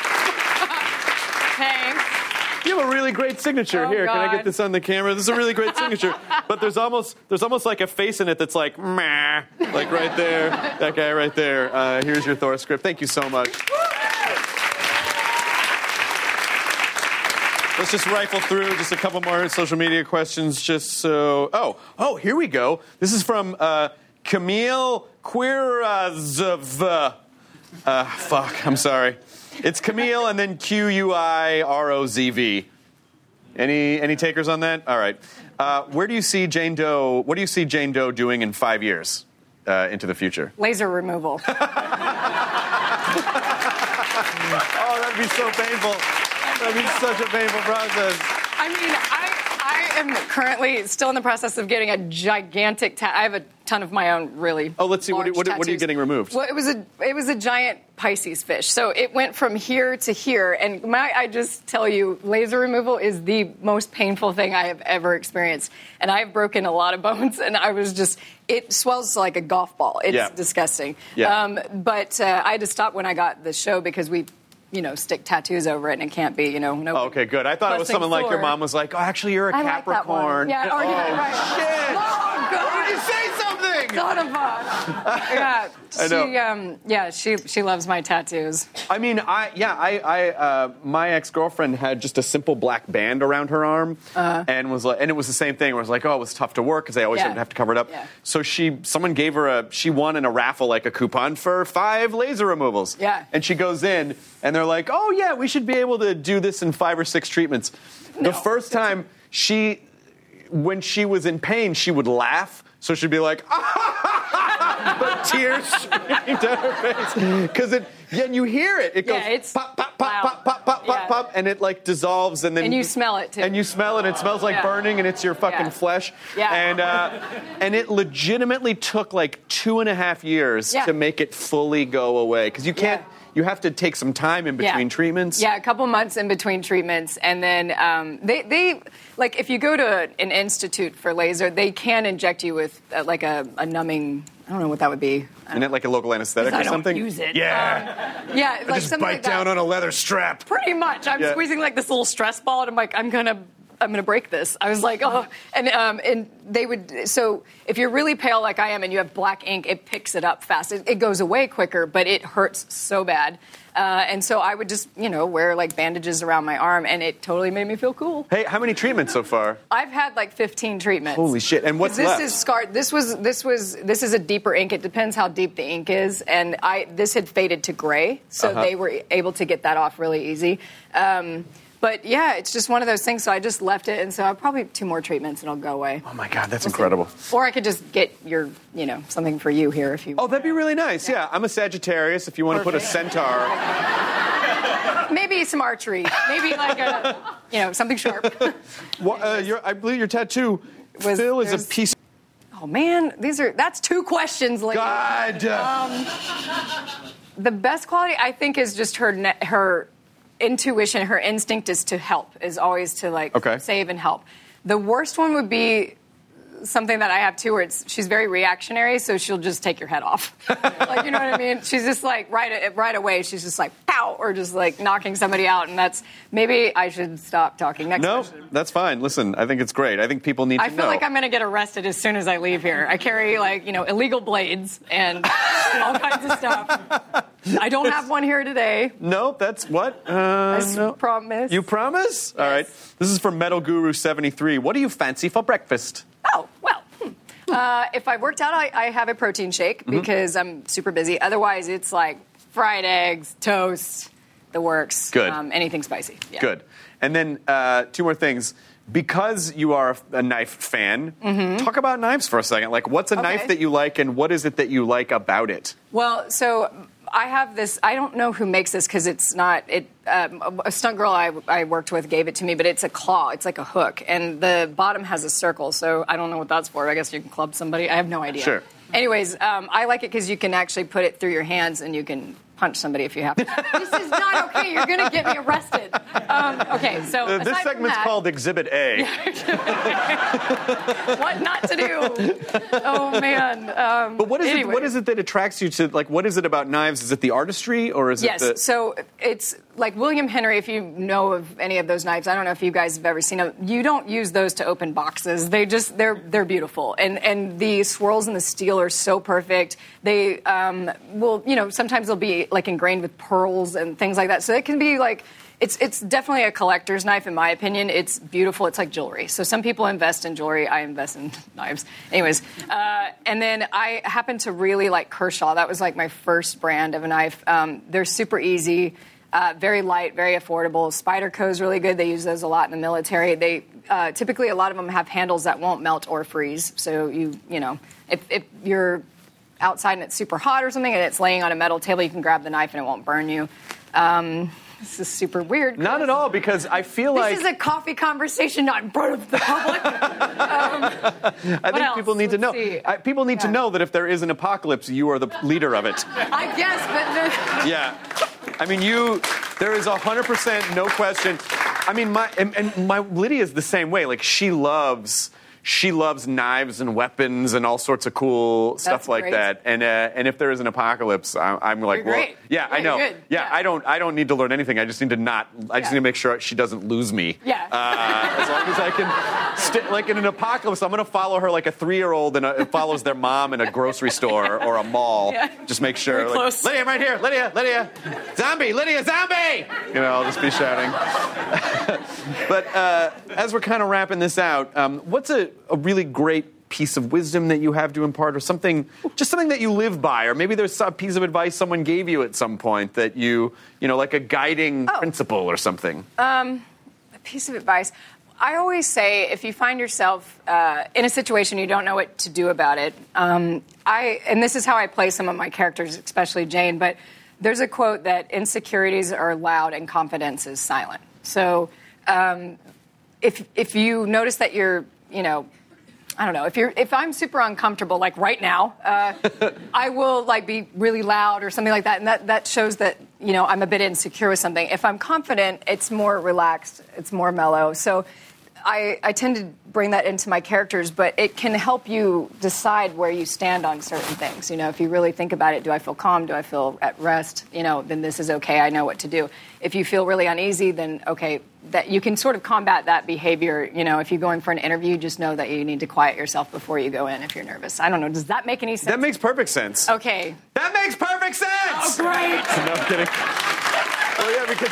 Thanks. You have a really great signature. Oh, Here, can I God. get this on the camera? This is a really great signature. But there's almost there's almost like a face in it that's like meh, like right there. That guy right there. Uh, here's your Thor script. Thank you so much. Let's just rifle through just a couple more social media questions. Just so. Oh, oh, here we go. This is from uh, Camille Quirazov. Uh, fuck, I'm sorry. It's Camille and then Q U I R O Z V. Any any takers on that? All right. Uh, where do you see Jane Doe? What do you see Jane Doe doing in five years uh, into the future? Laser removal. Oh, that'd be so painful. That'd be such a painful process. I mean, I, I am currently still in the process of getting a gigantic tattoo. I have a ton of my own really. Oh, let's see. What, large what, what are you tattoos. getting removed? Well, it was a it was a giant Pisces fish. So it went from here to here, and my I just tell you, laser removal is the most painful thing I have ever experienced, and I've broken a lot of bones, and I was just it swells like a golf ball. It's Yeah. disgusting. Yeah. Um, but uh, I had to stop when I got the show because we. You know, stick tattoos over it, and it can't be, you know, no. Oh, okay, good. I thought it was something like your mom was like, "Oh, actually, you're a I like that one. Capricorn." Yeah, oh, yeah, right. shit! Oh, God. Why did you say something? Son of a. Yeah, I know. she, um, yeah, she she loves my tattoos. I mean, I yeah, I, I uh, my ex-girlfriend had just a simple black band around her arm, Uh-huh. and was like, and it was the same thing. Where it was like, oh, it was tough to work because I always Yeah. have to cover it up. Yeah. So she, someone gave her a, she won in a raffle like a coupon for five laser removals. Yeah. And she goes in, and they're like, oh yeah, we should be able to do this in five or six treatments. The first time she, when she was in pain, she would laugh. So she'd be like, but tears streaming down her face. Because it, yeah, and you hear it. It goes Yeah, it's pop, pop, pop, loud. pop, pop, pop, Yeah. pop, pop, and it like dissolves, and then And you smell it, too. And you smell it. It smells like Yeah. burning, and it's your fucking Yeah. flesh. Yeah. And uh, and it legitimately took like two and a half years Yeah. to make it fully go away. Because you can't. Yeah. You have to take some time in between Yeah. treatments. Yeah, a couple months in between treatments, and then um, they they like if you go to an institute for laser, they can inject you with uh, like a, a numbing. I don't know what that would be. Isn't it like a local anesthetic I or don't something? use it. Yeah. Um, yeah, like just something bite like that. down on a leather strap. Pretty much. I'm Yeah. squeezing like this little stress ball, and I'm like, I'm gonna, I'm gonna break this. I was like, oh, and um, and they would. So if you're really pale like I am, and you have black ink, it picks it up fast. It, it goes away quicker, but it hurts so bad. Uh, and so I would just, you know, wear like bandages around my arm, and it totally made me feel cool. Hey, how many treatments so far? I've had like fifteen treatments. Holy shit! And what's this left? is scarred. This was this was this is a deeper ink. It depends how deep the ink is, and I this had faded to gray, so Uh-huh. they were able to get that off really easy. Um, but yeah, it's just one of those things. So I just left it, and so I'll probably two more treatments, and it'll go away. Oh my god, that's incredible. Or I could just get your, you know, something for you here if you. Oh, that'd be really nice. Yeah, I'm a Sagittarius. If you want to put a centaur. Maybe some archery. Maybe like a, you know, something sharp. Well, uh, your, I believe your tattoo, Was- Phil, is a there's- piece. Oh man, these are that's two questions, lady. God. Um, the best quality I think is just her ne- her intuition, her instinct is to help, is always to like Okay. save and help. The worst one would be something that I have too, where it's she's very reactionary, so she'll just take your head off. Like, you know what I mean? She's just like right right away. She's just like pow, or just like knocking somebody out, and that's maybe I should stop talking. Next No, question. that's fine. Listen, I think it's great. I think people need I to feel know. like I'm going to get arrested as soon as I leave here. I carry like you know illegal blades and all kinds of stuff. I don't have one here today. No, that's what? Uh, I no. promise. You promise? All right. This is from Metal Guru seventy-three. What do you fancy for breakfast? Oh, well. Hmm. Uh, if I worked out, I, I have a protein shake Mm-hmm. because I'm super busy. Otherwise, it's like fried eggs, toast, the works. Good. Um, anything spicy. Yeah. Good. And then uh, two more things. Because you are a knife fan, Mhm. talk about knives for a second. Like, what's a Okay. knife that you like, and what is it that you like about it? Well, so I have this. I don't know who makes this because it's not. It um, a stunt girl I, I worked with gave it to me, but it's a claw. It's like a hook, and the bottom has a circle. So I don't know what that's for. I guess you can club somebody. I have no idea. Sure. Anyways, um, I like it because you can actually put it through your hands and you can punch somebody if you have to. This is not okay. You're going to get me arrested. Um, okay, so Uh, this aside from segment's that- called Exhibit A. what not to do. Oh man. Um, But what is it? anyway. What is it that attracts you to? Like, what is it about knives? Is it the artistry, or is Yes, it the? so it's like William Henry, if you know of any of those knives, I don't know if you guys have ever seen them, you don't use those to open boxes. They just, they're they're beautiful. And and the swirls in the steel are so perfect. They um, will, you know, sometimes they'll be like ingrained with pearls and things like that. So it can be like, It's it's definitely a collector's knife, in my opinion. It's beautiful. It's like jewelry. So some people invest in jewelry. I invest in knives. Anyways, uh, and then I happen to really like Kershaw. That was like my first brand of a knife. Um, they're super easy, uh, very light, very affordable. Spyderco is really good. They use those a lot in the military. They uh, typically, a lot of them have handles that won't melt or freeze. So you you know, if if you're outside and it's super hot or something and it's laying on a metal table, you can grab the knife and it won't burn you. Um, This is super weird. Not at all, because I feel this like this is a coffee conversation, not in front of the public. um, I think else? people need to know. see. I, people need to Yeah. know that if there is an apocalypse, you are the leader of it. I guess, but the, Yeah. I mean, you. There is a hundred percent, no question. I mean, my and, and my Lydia's the same way. Like, she loves. She loves knives and weapons and all sorts of cool stuff That's like great. that. And uh, and if there is an apocalypse, I'm, I'm like, You're well, great. yeah, Yeah, I know. you're good. Yeah, Yeah. I don't. I don't need to learn anything. I just need to not. I just Yeah. need to make sure she doesn't lose me. Yeah. Uh, as long as I can. St- like in an apocalypse, I'm going to follow her like a three-year-old and it follows their mom in a grocery store or a mall. Yeah. Just make sure. Very Like, close. Lydia, I'm right here. Lydia, Lydia, zombie, Lydia, zombie. You know, I'll just be shouting. But uh, as we're kind of wrapping this out, um, what's a, a really great piece of wisdom that you have to impart, or something, just something that you live by, or maybe there's a piece of advice someone gave you at some point that you, you know, like a guiding Oh. principle or something? um, a piece of advice. I always say, if you find yourself uh, in a situation you don't know what to do about it, um, I and this is how I play some of my characters, especially Jane. But there's a quote that insecurities are loud and confidence is silent. So um, if if you notice that you're, you know, I don't know, if you're if I'm super uncomfortable, like right now, uh, I will like be really loud or something like that, and that, that shows that, you know, I'm a bit insecure with something. If I'm confident, it's more relaxed, it's more mellow. So I, I tend to bring that into my characters, but it can help you decide where you stand on certain things. You know, if you really think about it, do I feel calm? Do I feel at rest? You know, then this is okay. I know what to do. If you feel really uneasy, then okay, that you can sort of combat that behavior. You know, if you're going for an interview, just know that you need to quiet yourself before you go in if you're nervous. I don't know. Does that make any sense? That makes perfect sense. Okay. That makes perfect sense! Oh, great! No, I'm kidding. Well, yeah, because...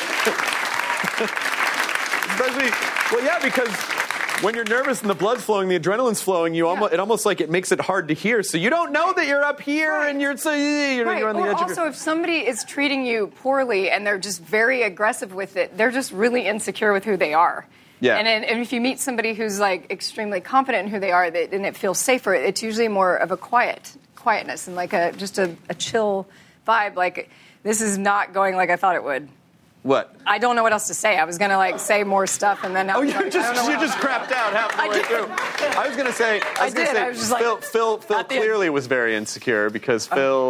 Especially... Well, yeah, because when you're nervous and the blood's flowing, the adrenaline's flowing, you almost, it almost like it makes it hard to hear. So you don't know that you're up here Right. and you're, so, you're, Right. you're on the Or edge also, of your... if somebody is treating you poorly and they're just very aggressive with it, they're just really insecure with who they are. Yeah. And, and if you meet somebody who's like extremely confident in who they are, that, and it feels safer, it's usually more of a quiet, quietness and like a just a, a chill vibe. Like, this is not going like I thought it would. What? I don't know what else to say. I was gonna like say more stuff, and then I Oh, was you like, I don't just know you what just else. crapped out half the I way did. through. I was gonna say, I I was gonna did. say, I was just like, Phil, Phil, Phil at the end. clearly was very insecure because Phil,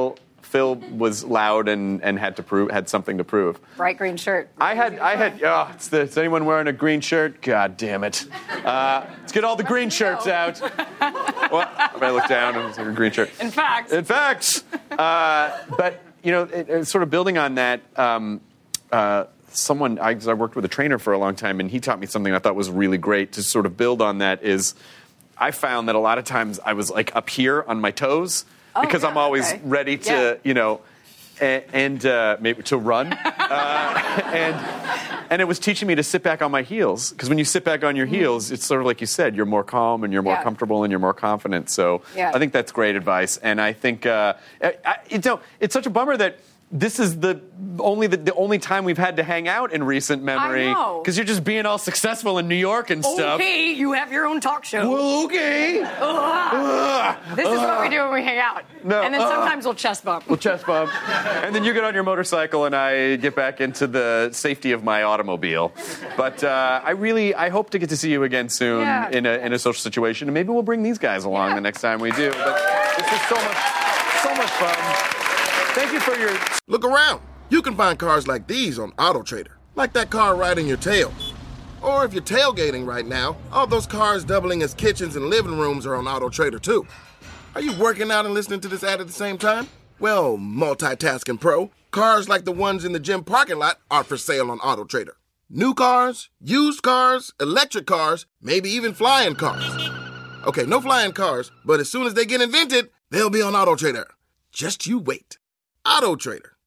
Phil was loud and, and had to prove had something to prove. Bright green shirt. I had I had. Oh, it's the, is anyone wearing a green shirt? God damn it! Uh, let's get all the green shirts out. Well, I look down and it's like a green shirt. In fact. In fact. Uh, but you know, it, it, sort of building on that. Um, uh, someone I, I worked with a trainer for a long time, and he taught me something I thought was really great to sort of build on. That is, I found that a lot of times I was like up here on my toes. Oh, because yeah, I'm always okay. ready to, yeah. you know, and, and uh, maybe to run. Uh, and and it was teaching me to sit back on my heels. Because when you sit back on your heels, it's sort of like you said, you're more calm and you're more yeah. comfortable and you're more confident. So yeah. I think that's great advice. And I think, uh, I, I, you know, it's such a bummer that this is the only the, the only time we've had to hang out in recent memory. I know. Because you're just being all successful in New York and stuff. Okay, you have your own talk show. Well, okay. Ugh. Ugh. This is Ugh. what we do when we hang out. No, and then uh, sometimes we'll chest bump. We'll chest bump. And then you get on your motorcycle and I get back into the safety of my automobile. But uh, I really, I hope to get to see you again soon Yeah. in, a, in a social situation. And maybe we'll bring these guys along Yeah. the next time we do. But this is so much, so much fun. Thank you for your... Look around. You can find cars like these on AutoTrader. Like that car riding your tail. Or if you're tailgating right now, all those cars doubling as kitchens and living rooms are on AutoTrader too. Are you working out and listening to this ad at the same time? Well, multitasking pro, cars like the ones in the gym parking lot are for sale on AutoTrader. New cars, used cars, electric cars, maybe even flying cars. Okay, no flying cars, but as soon as they get invented, they'll be on AutoTrader. Just you wait. AutoTrader.